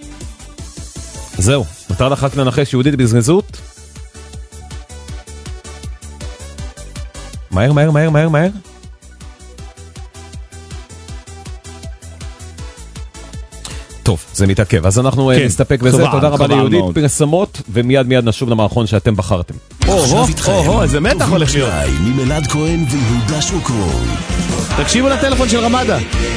זהו, מותר לך רק לנחש יהודית בזריזות? מהר. טוב, זה מתעכב, אז אנחנו נסתפק בזה. תודה רבה ליהודית, פרסמות, ומיד נשוב למערכון שאתם בחרתם. איזה מתח הולך להיות. ממלעד כהן ויהודה שוקרון. תקשיבו לטלפון של רמדה.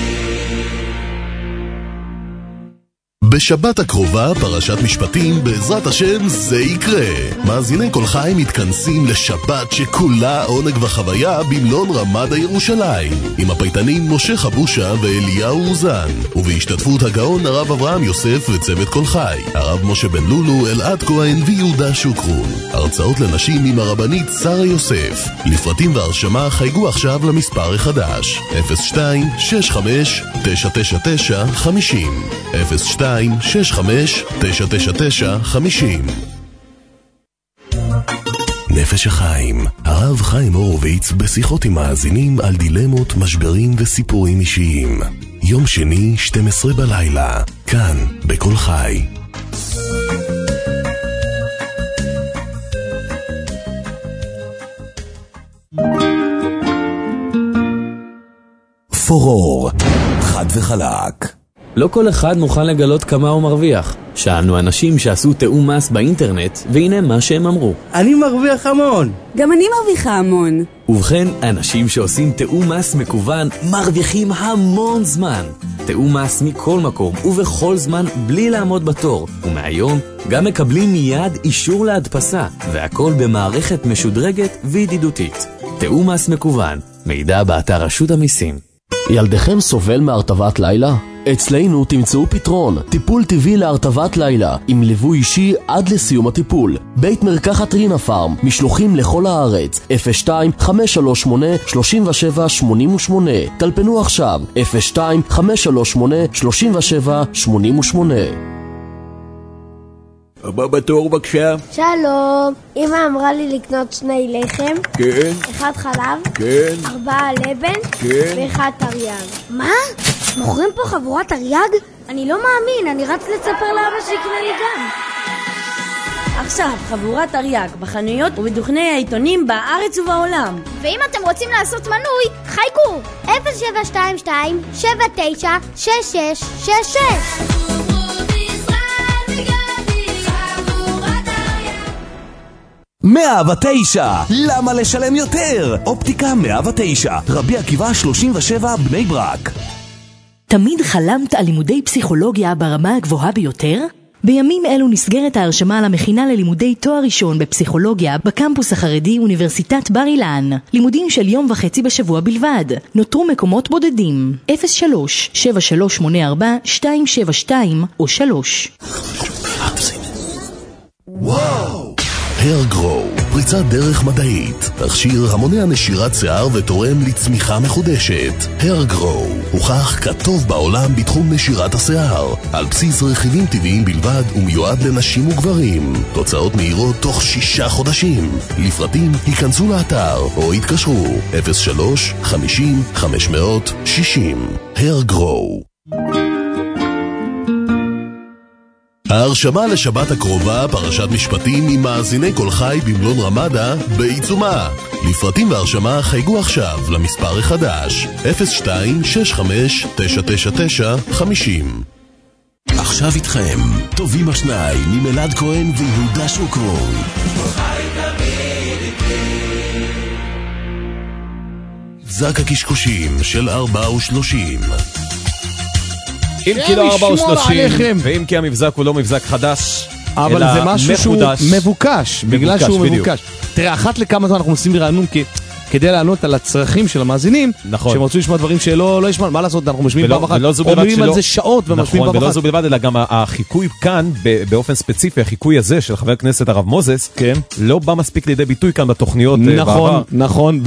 בשבת הקרובה, פרשת משפטים, בעזרת השם זה יקרה. מאזיני כל חי מתכנסים לשבת שכולה עונג וחוויה במלון רמדה ירושלים, עם הפייטנים משה חבושה ואליהו אוזן, ובהשתתפות הגאון הרב אברהם יוסף וצוות כל חי, הרב משה בן לולו, אלעד כהן ויהודה שוקרון. הרצאות לנשים עם הרבנית שרה יוסף. לפרטים והרשמה חייגו עכשיו למספר החדש 02-65-999-50 02-65-999-50. נפש החיים, הרב חיים הורוביץ בשיחות עם מאזינים על דילמות, משברים וסיפורים אישיים. יום שני 12 בלילה, כאן בכל חי. פורור, חד וחלק. לא כל אחד מוכן לגלות כמה הוא מרוויח. שאלנו אנשים שעשו תאום מס באינטרנט, והנה מה שהם אמרו. אני מרוויח המון. גם אני מרוויחה המון. ובכן, אנשים שעושים תאום מס מקוון מרוויחים המון זמן. תאום מס מכל מקום ובכל זמן בלי לעמוד בתור. ומהיום גם מקבלים מיד אישור להדפסה, והכל במערכת משודרגת וידידותית. תאום מס מקוון, מידע באתר רשות המיסים. ילדיכם סובל מהרטבת לילה? אצלנו תמצאו פתרון, טיפול טבעי להרטבת לילה, עם ליווי אישי עד לסיום הטיפול. בית מרקחת רינה פארם, משלוחים לכל הארץ, 02-538-3788. טלפנו עכשיו, 02-538-3788. הבא בתור בבקשה. שלום, אמא אמרה לי לקנות 2 לחם. כן. 1 חלב. כן. 4 לבן. כן. ו1 תרי"ג. מה? מוכרים פה חבורת תרי"ג? אני לא מאמין, אני רץ לספר לאבא שיקנה לי גם. עכשיו, חבורת תרי"ג בחנויות ובדוכני העיתונים בארץ ובעולם. ואם אתם רוצים לעשות מנוי, חייגו 0722-796666. 109, למה לשלם יותר? אופטיקה 109, רבי עקיבא 37 בני ברק. תמיד חלמת על לימודי פסיכולוגיה ברמה הגבוהה ביותר? בימים אלו נסגרת ההרשמה על המכינה ללימודי תואר ראשון בפסיכולוגיה בקמפוס החרדי אוניברסיטת בר אילן. לימודים של 1.5 יום בשבוע בלבד. נותרו מקומות בודדים. 03-7384-272 או 3. וואו! Hair Grow, פריצת דרך מדעית. תכשיר המונע נשירת שיער ותורם לצמיחה מחודשת. Hair Grow הוכח כטוב בעולם בתחום נשירת השיער, על בסיס רכיבים טבעיים בלבד ומיועד לנשים וגברים. תוצאות מהירות תוך 6 חודשים. לפרטים היכנסו לאתר או התקשרו 03-50-560. Hair Grow. ההרשמה לשבת הקרובה, פרשת משפטים עם מאזיני כל חי במלון רמדה בעיצומה. לפרטים והרשמה חייגו עכשיו למספר החדש 02-65-999-50. עכשיו איתכם, טובים השניים עם אלעד כהן ויהודה שוקרון. זק הקשקושים של 430. אם כי לא 430, ואם כי המבזק הוא לא מבזק חדש, אבל זה משהו שהוא מבוקש, בגלל שהוא מבוקש. תראה, אחת לכמה זמן אנחנו עושים רענון כדי לענות על הצרכים של המאזינים, שהם רוצים לשמוע דברים שלא ישמעו, מה לעשות, אנחנו משמיעים פעם אחת, אומרים על זה שעות ומשמיעים פעם אחת. ולא זו בלבד, אלא גם החיקוי כאן, באופן ספציפי, החיקוי הזה של חבר הכנסת הרב מוזס, לא בא מספיק לידי ביטוי כאן בתוכניות בעבר. נכון,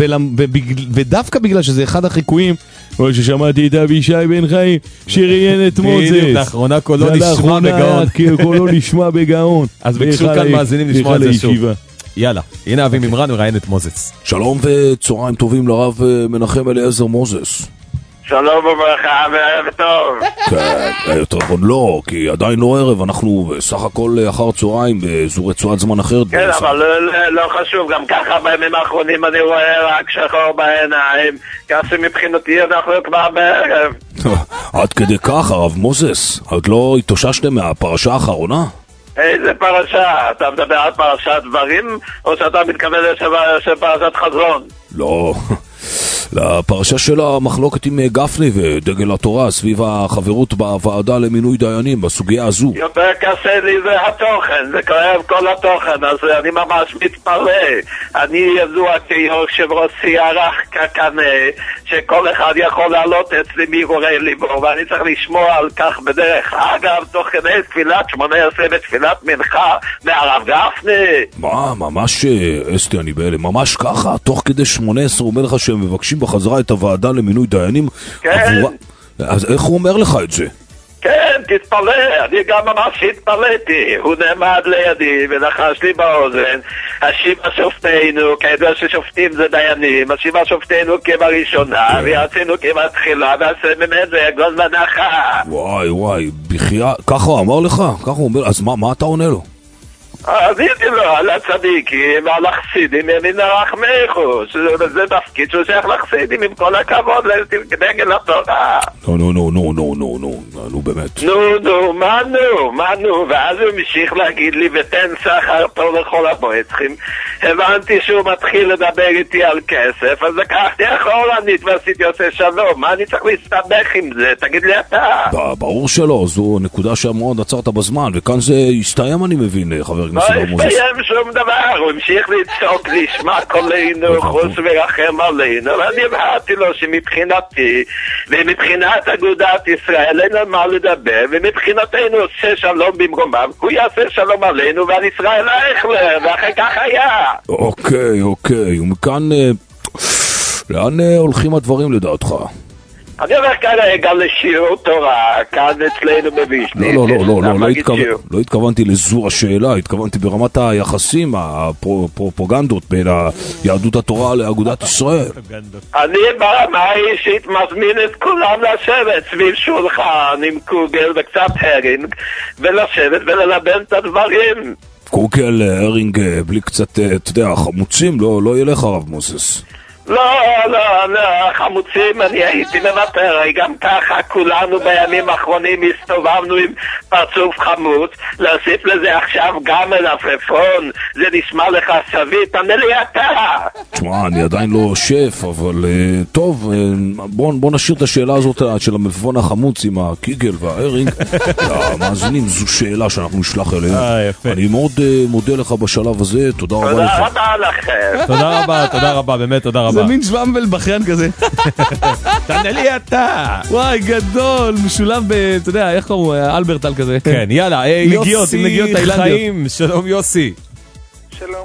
ודווקא בגלל שזה אחד החיקויים, ששמעתי את אבישי בן חיים, שראיין את מוזס. לאחרונה קולו נשמע בגאון. קולו נשמע בגאון. אז ביקשו כאן מאזינים לשמוע את זה שוב. יאללה, הנה אבי ממרן וראיין את מוזס. שלום וצהריים טובים לרב מנחם אליעזר מוזס. שלום וברכה וערב טוב. כן, יותר עוד לא, כי עדיין לא ערב, אנחנו סך הכל אחר צהריים באיזו רצועת זמן אחרת. כן, אבל לא חשוב, גם ככה בימים האחרונים אני רואה רק שחור בעיניים, ככה מבחינתי אנחנו כבר בערב. עד כדי כך, הרב מוזס, עוד לא התאוששתם מהפרשה האחרונה? איזה פרשה? אתה מדבר על פרשת דברים, או שאתה מתכוון לפרשת חזון? לא, לפרשה של המחלוקת עם גפני ודגל התורה סביב החברות בוועדה למינוי דיינים בסוגיה הזו. יותר קשה לי זה התוכן, זה כואב כל התוכן, אז אני ממש מתפלא. אני ידוע כיושב ראש סיעה כקנה, שכל אחד יכול לעלות אצלי מגורי ליבו, ואני צריך לשמוע על כך בדרך אגב, תוך כדי תפילת 18 ותפילת מנחה מהרב גפני. מה, ממש, אסתי, אני בהלם, ממש ככה, תוך כדי 18 הוא אומר לך שהם מבקשים בחזרה את הוועדה למינוי דיינים. כן. אז איך הוא אומר לך את זה? כן, תתפלא, אני גם ממש התפלאתי. הוא נעמד לידי ולחש לי באוזן, השיבה שופטינו, כידוע ששופטים זה דיינים, השיבה שופטינו כבראשונה, ויעשינו כבתחילה, ועשה ממנו יגון מנחה. וואי וואי, בחייה, ככה הוא אמר לך? ככה הוא אומר, אז מה אתה עונה לו? עניתי לו על הצדיקים ועל החסידים מן הרחמכו, שזה תפקיד שהוא שייך לחסידים עם כל הכבוד לדגל התורה. נו באמת. נו, ואז הוא המשיך להגיד לי ותן סחר טוב לכל המועצים. הבנתי שהוא מתחיל לדבר איתי על כסף, אז לקחתי אחורנית ועשיתי עושה שלום. מה אני צריך להסתבך עם זה? תגיד לי אתה. ברור שלא, זו נקודה שמאוד עצרת בזמן, וכאן זה הסתיים אני מבין, חבר הכנסת הרב מוזס. לא הסתיים שום דבר, הוא המשיך לצעוק לשמע קולנו, חוץ ורחם עלינו, ואני הבהרתי לו שמבחינתי ומבחינת אגודת ישראל אין על מה לדבר, ומבחינתנו עושה שלום במקומם, הוא יעשה שלום עלינו ועל ישראל אייכלר, ואחרי כך היה. אוקיי, ומכאן לאן הולכים הדברים לדעתך? אני אומר כרגע לשיעור תורה, כאן אצלנו בבישני. לא התכוונתי לזו השאלה, התכוונתי ברמת היחסים, הפרופוגנדות בין יהדות התורה לאגודת ישראל. אני ברמה האישית מזמין את כולם לשבת סביב שולחן עם קוגל וקצת הרינג, ולשבת וללבן את הדברים. קוגל, הרינג, בלי קצת, אתה יודע, חמוצים, לא ילך הרב מוזס. לא, חמוצים אני הייתי מוותר, גם ככה כולנו בימים האחרונים הסתובבנו עם פרצוף חמוץ, להוסיף לזה עכשיו גם מלפפון, זה נשמע לך סביר, תענה לי אתה. תשמע, אני עדיין לא שף, אבל טוב, בוא נשאיר את השאלה הזאת של המלפפון החמוץ עם הקיגל וההרינג למאזינים, זו שאלה שאנחנו נשלח אליהם. אני מאוד מודה לך בשלב הזה, תודה רבה לך. תודה רבה לכם. תודה רבה, באמת תודה רבה. זה מין שוואמבל בכיין כזה. תענה לי אתה. וואי, גדול, משולב אתה יודע, איך קראו, אלברטל כזה. כן, יאללה, יוסי חיים, שלום יוסי. שלום וברכה.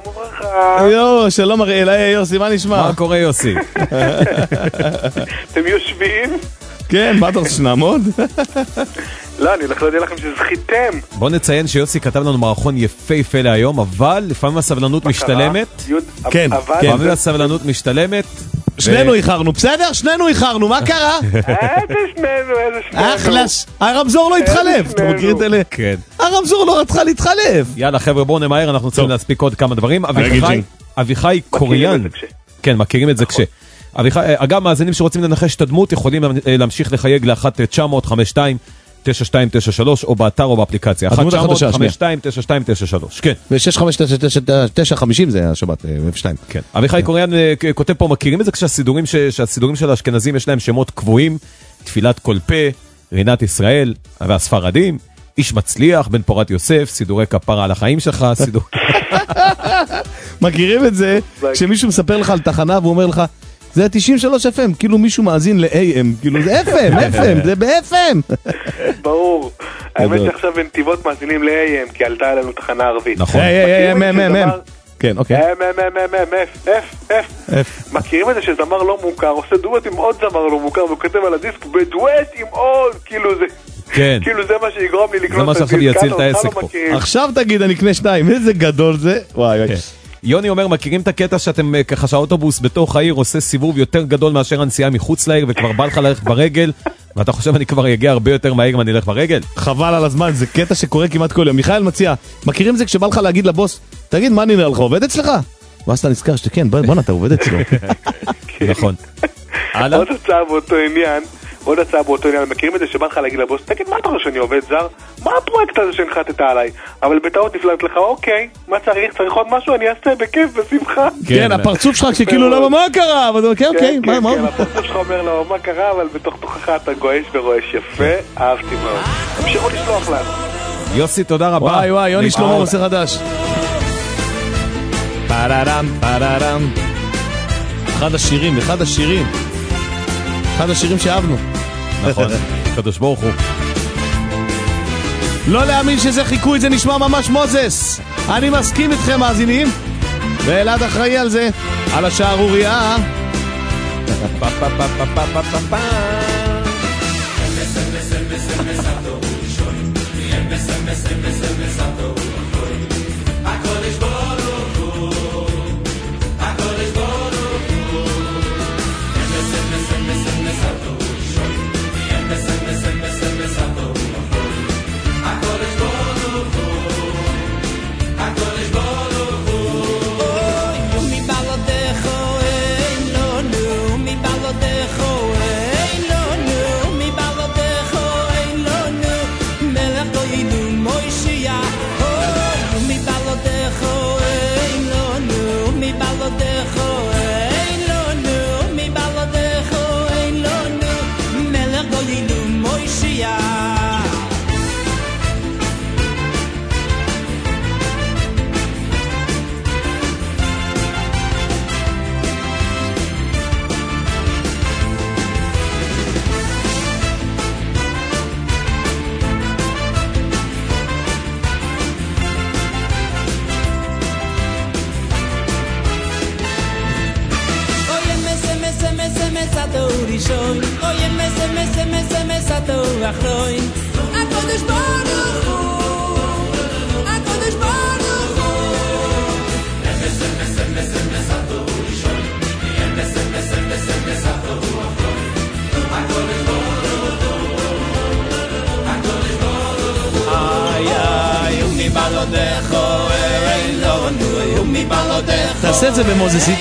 שלום אריאל, יוסי, מה נשמע? מה קורה יוסי? אתם יושבים? כן, מה אתה רוצה שנעמוד? לא, אני הולך להודיע לכם שזכיתם. בוא נציין שיוסי כתב לנו מערכון יפה להיום, אבל לפעמים הסבלנות משתלמת. כן, לפעמים הסבלנות משתלמת. שנינו איחרנו, בסדר? שנינו איחרנו, מה קרה? איזה שנינו. אחלש, הרמזור לא התחלף. אתה מכיר את אלה? כן. הרמזור לא רצחה להתחלף. יאללה חבר'ה, בואו נמהר, אנחנו צריכים להספיק עוד כמה דברים. אביחי קוריאן. כן, מכירים את זה כש. אגב, מאזינים שרוצים לנחש את הדמות יכולים להמשיך לחייג ל-1-900-52-9293 או באתר או באפליקציה. 1-900-52-9293, כן. ו-659-950 זה השבת, F2. כן. אביחי קוריאן כותב פה, מכירים את זה כשהסידורים של האשכנזים יש להם שמות קבועים, תפילת כל פה, רינת ישראל, והספרדים, איש מצליח, בן פורת יוסף, סידורי כפרה על החיים שלך, סידור... מכירים את זה כשמישהו מספר לך על תחנה והוא אומר לך, זה 93 FM, כאילו מישהו מאזין ל-AM, כאילו זה FM, זה ב-FM. ברור. האמת שעכשיו בנתיבות מאזינים ל-AM, כי עלתה עלינו תחנה ערבית. נכון. כן, אוקיי. מכירים את זה שזמר לא מוכר, עושה דואט עם עוד זמר לא מוכר, וכותב על הדיסק בדואט עם עוד, כאילו זה מה שיגרום לי לקנות זה מה שעכשיו יציל את העסק פה. עכשיו תגיד, אני אקנה 2, איזה גדול זה. וואי. יוני אומר, מכירים את הקטע שאתם ככה שהאוטובוס בתוך העיר עושה סיבוב יותר גדול מאשר הנסיעה מחוץ לעיר וכבר בא לך ללכת ברגל ואתה חושב אני כבר אגיע הרבה יותר מהעיר ואני אלך ברגל? חבל על הזמן, זה קטע שקורה כמעט כל יום. מיכאל מציע, מכירים זה כשבא לך להגיד לבוס, תגיד מה נראה לך, עובד אצלך? ואז אתה נזכר שכן, בוא אתה עובד אצלו. נכון. עוד הצעה באותו עניין, מכירים את זה שבא לך להגיד לבוס, תגיד מה אתה חושב שאני עובד זר? מה הפרויקט הזה שהנחתת עליי? אבל בטעות נפלט לך, אוקיי, מה צריך עוד משהו? אני אעשה בכיף, בשמחה. כן, הפרצוף שלך שכאילו למה מה קרה? אבל אוקיי, מה? כן, הפרצוף שלך אומר לו מה קרה, אבל בתוך תוכך אתה גועש ורועש יפה, אהבתי מאוד. תמשיכו לשלוח לנו. יוסי, תודה רבה. וואי, יוני שלמה עושה חדש. פררם. אחד השירים שאהבנו. נכון, קדוש ברוך הוא. לא להאמין שזה חיקוי, זה נשמע ממש מוזס. אני מסכים איתכם מאזינים, ואלעד אחראי על זה, על השערוריה. תעשה את זה במוזסית.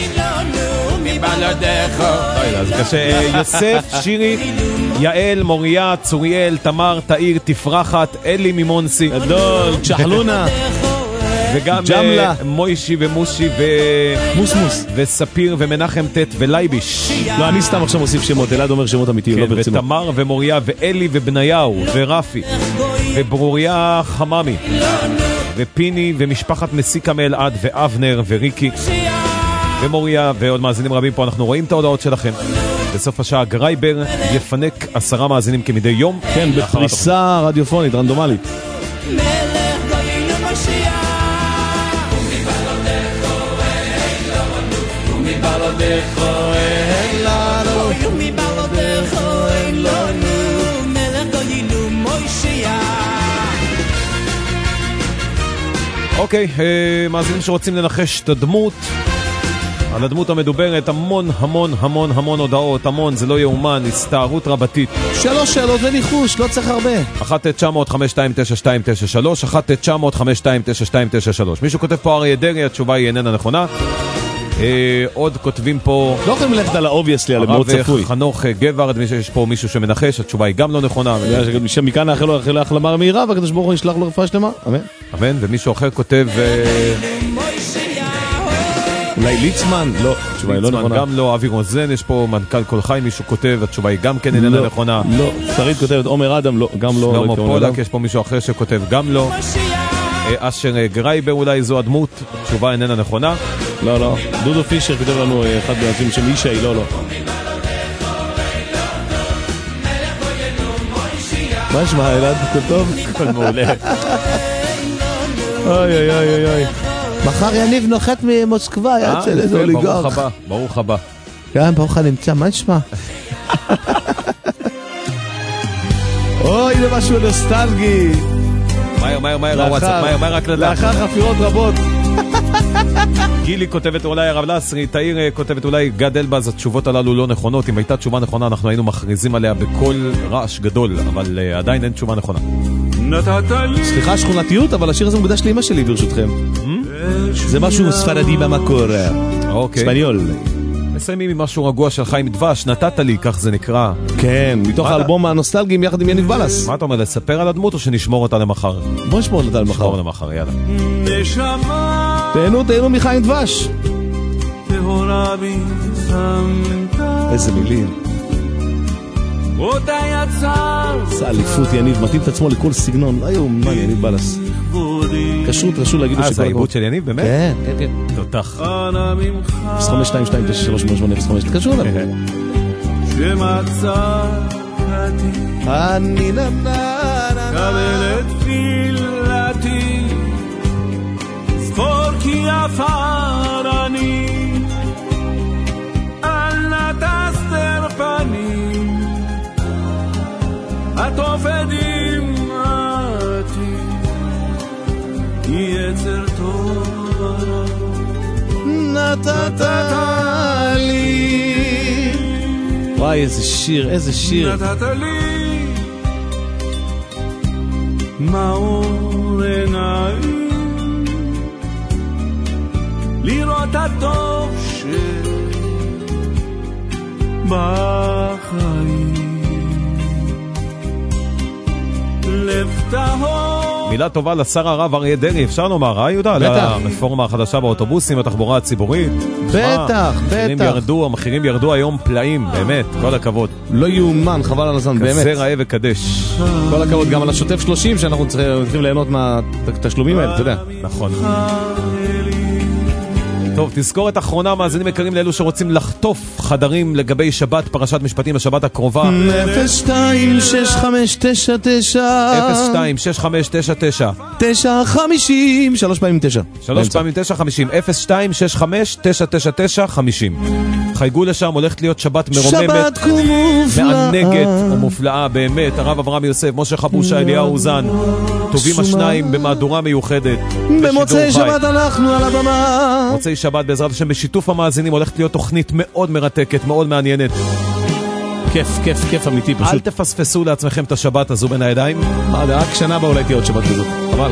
זה קשה. יוסף, שירי, יעל, מוריה, צוריאל, תמר, תאיר, תפרחת, אלי ממונסי, גדול, צ'חלונה, וגם מוישי ומושי ומוסמוס וספיר ומנחם טט ולייביש. לא, אני סתם עכשיו מוסיף שמות, אלעד אומר שמות אמיתיים, לא ברצינות. ותמר ומוריה ואלי ובניהו ורפי וברוריה חממי ופיני ומשפחת מסיקה מאלעד ואבנר וריקי ומוריה ועוד מאזינים רבים פה. אנחנו רואים את ההודעות שלכם. בסוף השעה גרייבר יפנק 10 מאזינים כמדי יום. כן, בפריסה רדיופונית, רנדומלית. בלעדיך אין לנו, מבלעדיך אין לנו, מלך גוינו מושיע. אוקיי, מאזינים שרוצים לנחש את הדמות, על הדמות המדוברת, המון המון המון המון הודעות, המון, זה לא יאומן, הסתערות רבתית. 3 שאלות וניחוש, לא צריך הרבה. 1-900-529293, 1-900-529293. מישהו כותב פה אריה דרעי, התשובה היא איננה נכונה. עוד כותבים פה... לא יכולים ללכת על האובייסלי, על מאוד צפוי. הרב חנוך גברד, יש פה מישהו שמנחש, התשובה היא גם לא נכונה. מכאן נאחל לו החלמה מהירה, והקדוש ברוך הוא ישלח לו רפואה שלמה. אמן. אמן, ומישהו אחר כותב... אולי ליצמן? לא, התשובה היא לא נכונה. גם לא, אבי רוזן, יש פה מנכ"ל כל חי, מישהו כותב, התשובה היא גם כן איננה נכונה. לא, שרית כותבת, עומר אדם, לא, גם לא. שלמה פולק, יש פה מישהו אחר שכותב, גם לא. אשר גרייבר אולי זו הדמות, התשובה איננה נכונה. לא, לא, דודו פישר כותב לנו אחד בעצים שם אישי, לא, לא. מה שמע, אלעד? הכל טוב? הכל מעולה. אוי אוי אוי אוי. מחר יניב נוחת ממוסקבה, יד של איזה אוליגרך. ברוך הבא, ברוך הבא. כן, ברוך נמצא, מה נשמע? אוי, זה משהו נוסטלגי. מהר, הוואטסאפ, מהר רק לדעת. לאחר חפירות רבות. גילי כותבת אולי הרב לסרי, תאיר כותבת אולי גד אלבז, התשובות הללו לא נכונות. אם הייתה תשובה נכונה, אנחנו היינו מכריזים עליה בכל רעש גדול, אבל עדיין אין תשובה נכונה. סליחה, שכונתיות, אבל השיר הזה מוקדש לאמא שלי ברשותכם. זה משהו ספרדי במקור. ספניול. מסיימים עם משהו רגוע של חיים דבש, נתת לי, כך זה נקרא. כן, מתוך האלבום הנוסטלגיים יחד עם יניב בלס. מה אתה אומר, לספר על הדמות או שנשמור אותה למחר? בוא נשמור אותה למחר. נשמור למחר, יאללה. תהנו מחיים דבש. איזה מילים. זה אליפות יניב, מתאים את עצמו לכל סגנון. לא יאומן יניב בלס. קשרות רשו להגידו זה העיבוד של יניב, באמת? כן, כן, כן. תותח. 0522938805, תקשרו לנו. אני קבל את תפילתי, זכור כי עפר אני, אל נא תסתר פנים, התופד עמתי, יצר טוב נתת לי. וואי, איזה שיר, איזה שיר. נתת לי מאור עיניים, לראות הטוב שבחיים, לב טהור. מילה טובה לשר הרב אריה דרעי, אפשר לומר, יהודה? בטח. לרפורמה החדשה באוטובוסים, בתחבורה הציבורית. בטח, בטח. המחירים ירדו היום פלאים, באמת, כל הכבוד. לא יאומן, חבל על הזמן, באמת. כזה ראה וקדש. כל הכבוד, גם על השוטף 30 שאנחנו צריכים ליהנות מהתשלומים האלה, אתה יודע. נכון. טוב, תזכורת אחרונה, מאזינים יקרים לאלו שרוצים לחטוף חדרים לגבי שבת, פרשת משפטים, השבת הקרובה. 026599 026599 950 3 פעמים 9 3 פעמים 950 0265999950. חייגו לשם, הולכת להיות שבת מרוממת, מענגת ומופלאה באמת. הרב אברהם יוסף, משה חבושה, אליהו זן, טובים השניים במהדורה מיוחדת במוצאי שבת אנחנו על הבמה. מוצאי שבת בעזרת השם בשיתוף המאזינים הולכת להיות תוכנית מאוד מרתקת, מאוד מעניינת. כיף, כיף, כיף אמיתי פשוט. אל תפספסו לעצמכם את השבת הזו בין הידיים. רק שנה הבאה אולי תהיה עוד שבת כזאת. אבל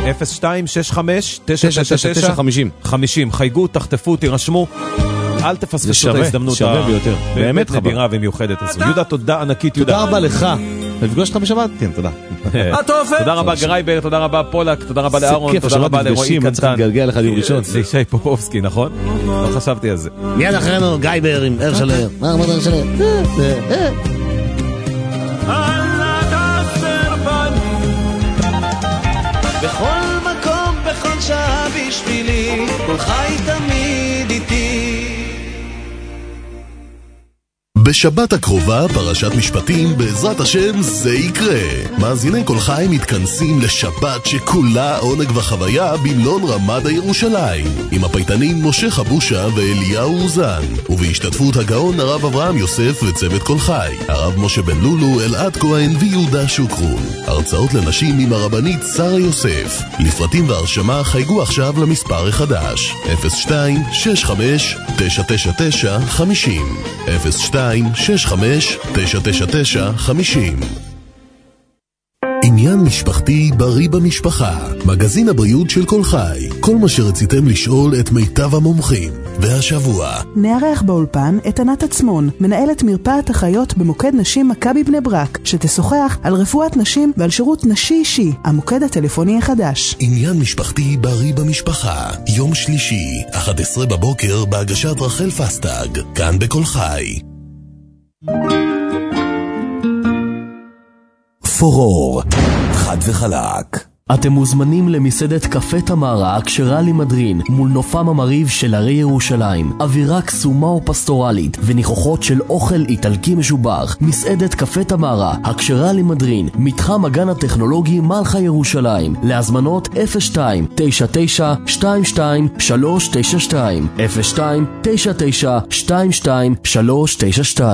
0265999950 חייגו, תחטפו, תירשמו. אל תפספסו את ההזדמנות. זה שווה ביותר. באמת נדירה ומיוחדת הזו. יהודה, תודה ענקית, יהודה. תודה רבה לך. נפגוש אותך בשבת? כן, תודה. תודה רבה גרייבר, תודה רבה פולק, תודה רבה לארון, תודה רבה לרועי קנטן. צריך להתגלגל לך יום ראשון. לישי פופובסקי, נכון? לא חשבתי על זה. מיד אחרינו גרייבר עם הרשלר. מה אמרת הרשלר? בכל מקום, בכל שעה בשבילי, כל חי תמיד איתי. בשבת הקרובה פרשת משפטים, בעזרת השם זה יקרה. מאזיני כל חי מתכנסים לשבת שכולה עונג וחוויה במלון רמדה ירושלים, עם הפייטנים משה חבושה ואליהו אוזן, ובהשתתפות הגאון הרב אברהם יוסף וצוות כל חי, הרב משה בן לולו, אלעד כהן ויהודה שוקרון. הרצאות לנשים עם הרבנית שרה יוסף. לפרטים והרשמה חייגו עכשיו למספר החדש 02-65-999-50 02-65-999-50. עניין משפחתי בריא במשפחה, מגזין הבריאות של כל חי, כל מה שרציתם לשאול את מיטב המומחים. והשבוע נערך באולפן את ענת עצמון, מנהלת מרפאת החיות במוקד נשים מכבי בני ברק, שתשוחח על רפואת נשים ועל שירות נשי אישי, המוקד הטלפוני החדש. עניין משפחתי בריא במשפחה, יום שלישי 11 בבוקר, בהגשת רחל פסטג, כאן בכל חי. פורור, חד וחלק. אתם מוזמנים למסעדת קפה תמרה הכשרה למדרין מול נופם המריב של הרי ירושלים. אווירה קסומה ופסטורלית וניחוחות של אוכל איטלקי משובח. מסעדת קפה תמרה הכשרה למדרין, מתחם הגן הטכנולוגי מלכה ירושלים. להזמנות 02-99-22-392 02-99-22-392.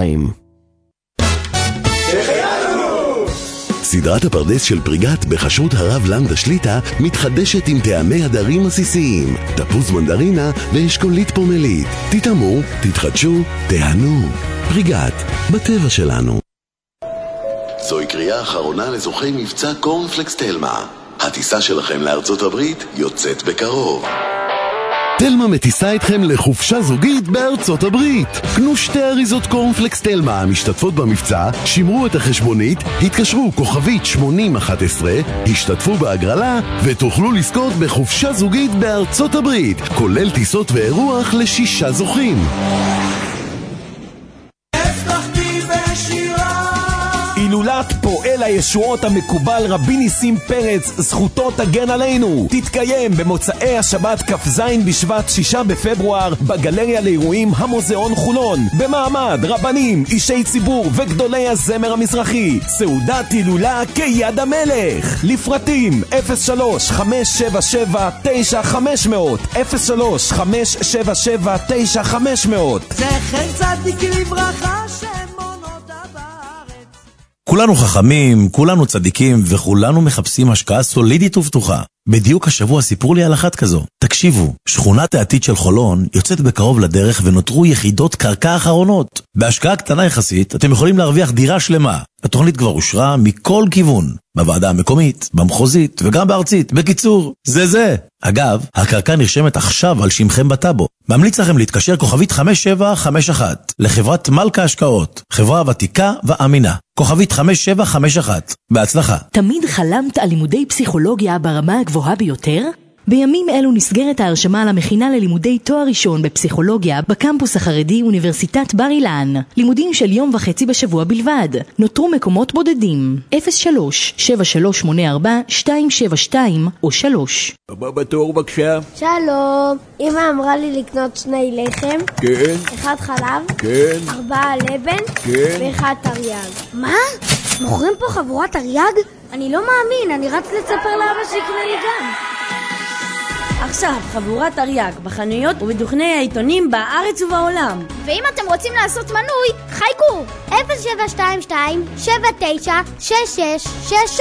סדרת הפרדס של פריגת בחשרות הרב למדה שליטה מתחדשת עם טעמי הדרים עסיסיים, תפוז מנדרינה ואשכולית פומלית. תטעמו, תתחדשו, תהנו. פריגת, בטבע שלנו. זוהי קריאה אחרונה לזוכי מבצע קורנפלקס תלמה. הטיסה שלכם לארצות הברית יוצאת בקרוב. תלמה מטיסה אתכם לחופשה זוגית בארצות הברית. קנו 2 אריזות קורנפלקס תלמה המשתתפות במבצע, שמרו את החשבונית, התקשרו כוכבית 8011, השתתפו בהגרלה ותוכלו לזכות בחופשה זוגית בארצות הברית, כולל טיסות ואירוח ל6 זוכים. הילולת פועל הישועות המקובל רבי ניסים פרץ, זכותו תגן עלינו, תתקיים במוצאי השבת כ"ז בשבט 6 בפברואר בגלריה לאירועים המוזיאון חולון, במעמד רבנים, אישי ציבור וגדולי הזמר המזרחי. סעודת הילולה כיד המלך. לפרטים 03-577-9500 03-577-9500. זכר צדיק לברכה כולנו חכמים, כולנו צדיקים, וכולנו מחפשים השקעה סולידית ובטוחה. בדיוק השבוע סיפרו לי על אחת כזו. תקשיבו, שכונת העתיד של חולון יוצאת בקרוב לדרך ונותרו יחידות קרקע אחרונות. בהשקעה קטנה יחסית, אתם יכולים להרוויח דירה שלמה. התוכנית כבר אושרה מכל כיוון. בוועדה המקומית, במחוזית וגם בארצית. בקיצור, זה. אגב, הקרקע נרשמת עכשיו על שמכם בטאבו. ממליץ לכם להתקשר כוכבית 5751 לחברת מלכה השקעות, חברה ותיקה ואמינה. כוכבית 5751. בהצלחה. תמיד חלמת על לימודי פסיכולוגיה ברמה הגבוהה ביותר? בימים אלו נסגרת ההרשמה למכינה ללימודי תואר ראשון בפסיכולוגיה בקמפוס החרדי אוניברסיטת בר אילן. לימודים של יום וחצי בשבוע בלבד. נותרו מקומות בודדים. 03-7384-272 או 3. הבא בתור בבקשה. שלום, אמא אמרה לי לקנות 2 לחם. כן. 1 חלב. כן. 4 לבן. כן. ו1 תרי"ג. מה? מוכרים פה חבורת תרי"ג? אני לא מאמין, אני רץ לספר לאבא שיקנה לי גם. עכשיו, חבורת תרי"ג בחנויות ובדוכני העיתונים בארץ ובעולם. ואם אתם רוצים לעשות מנוי, חייגו 0722-796666.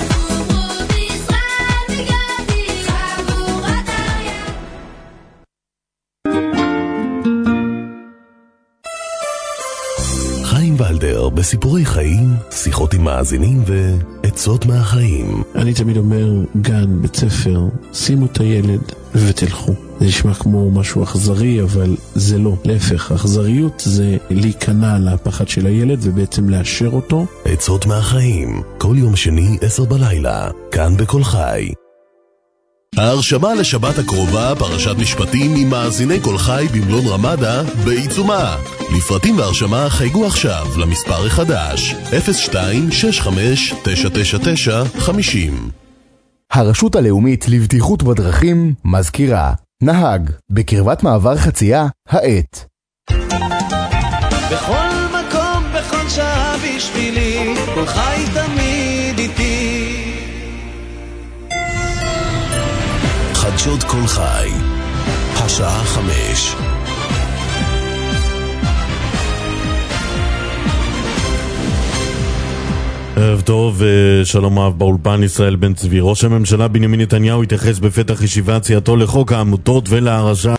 חיים ולדר בסיפורי חיים, שיחות עם מאזינים ועצות מהחיים. אני תמיד אומר, גן, בית ספר, שימו את הילד ותלכו. זה נשמע כמו משהו אכזרי, אבל זה לא. להפך, אכזריות זה להיכנע לפחד של הילד ובעצם לאשר אותו. עצות מהחיים, כל יום שני 10 בלילה, כאן בכל חי. ההרשמה לשבת הקרובה פרשת משפטים עם מאזיני כל חי במלון רמדה בעיצומה. לפרטים והרשמה חייגו עכשיו למספר החדש 02-65-999-50. הרשות הלאומית לבטיחות בדרכים מזכירה, נהג בקרבת מעבר חצייה, העט. בכל מקום כל חי תמיד איתי. חדשות כל חי, השעה 5. ערב טוב, שלום רב באולפן, ישראל בן צבי. ראש הממשלה בנימין נתניהו התייחס בפתח ישיבת סיעתו לחוק העמותות ולהרשעה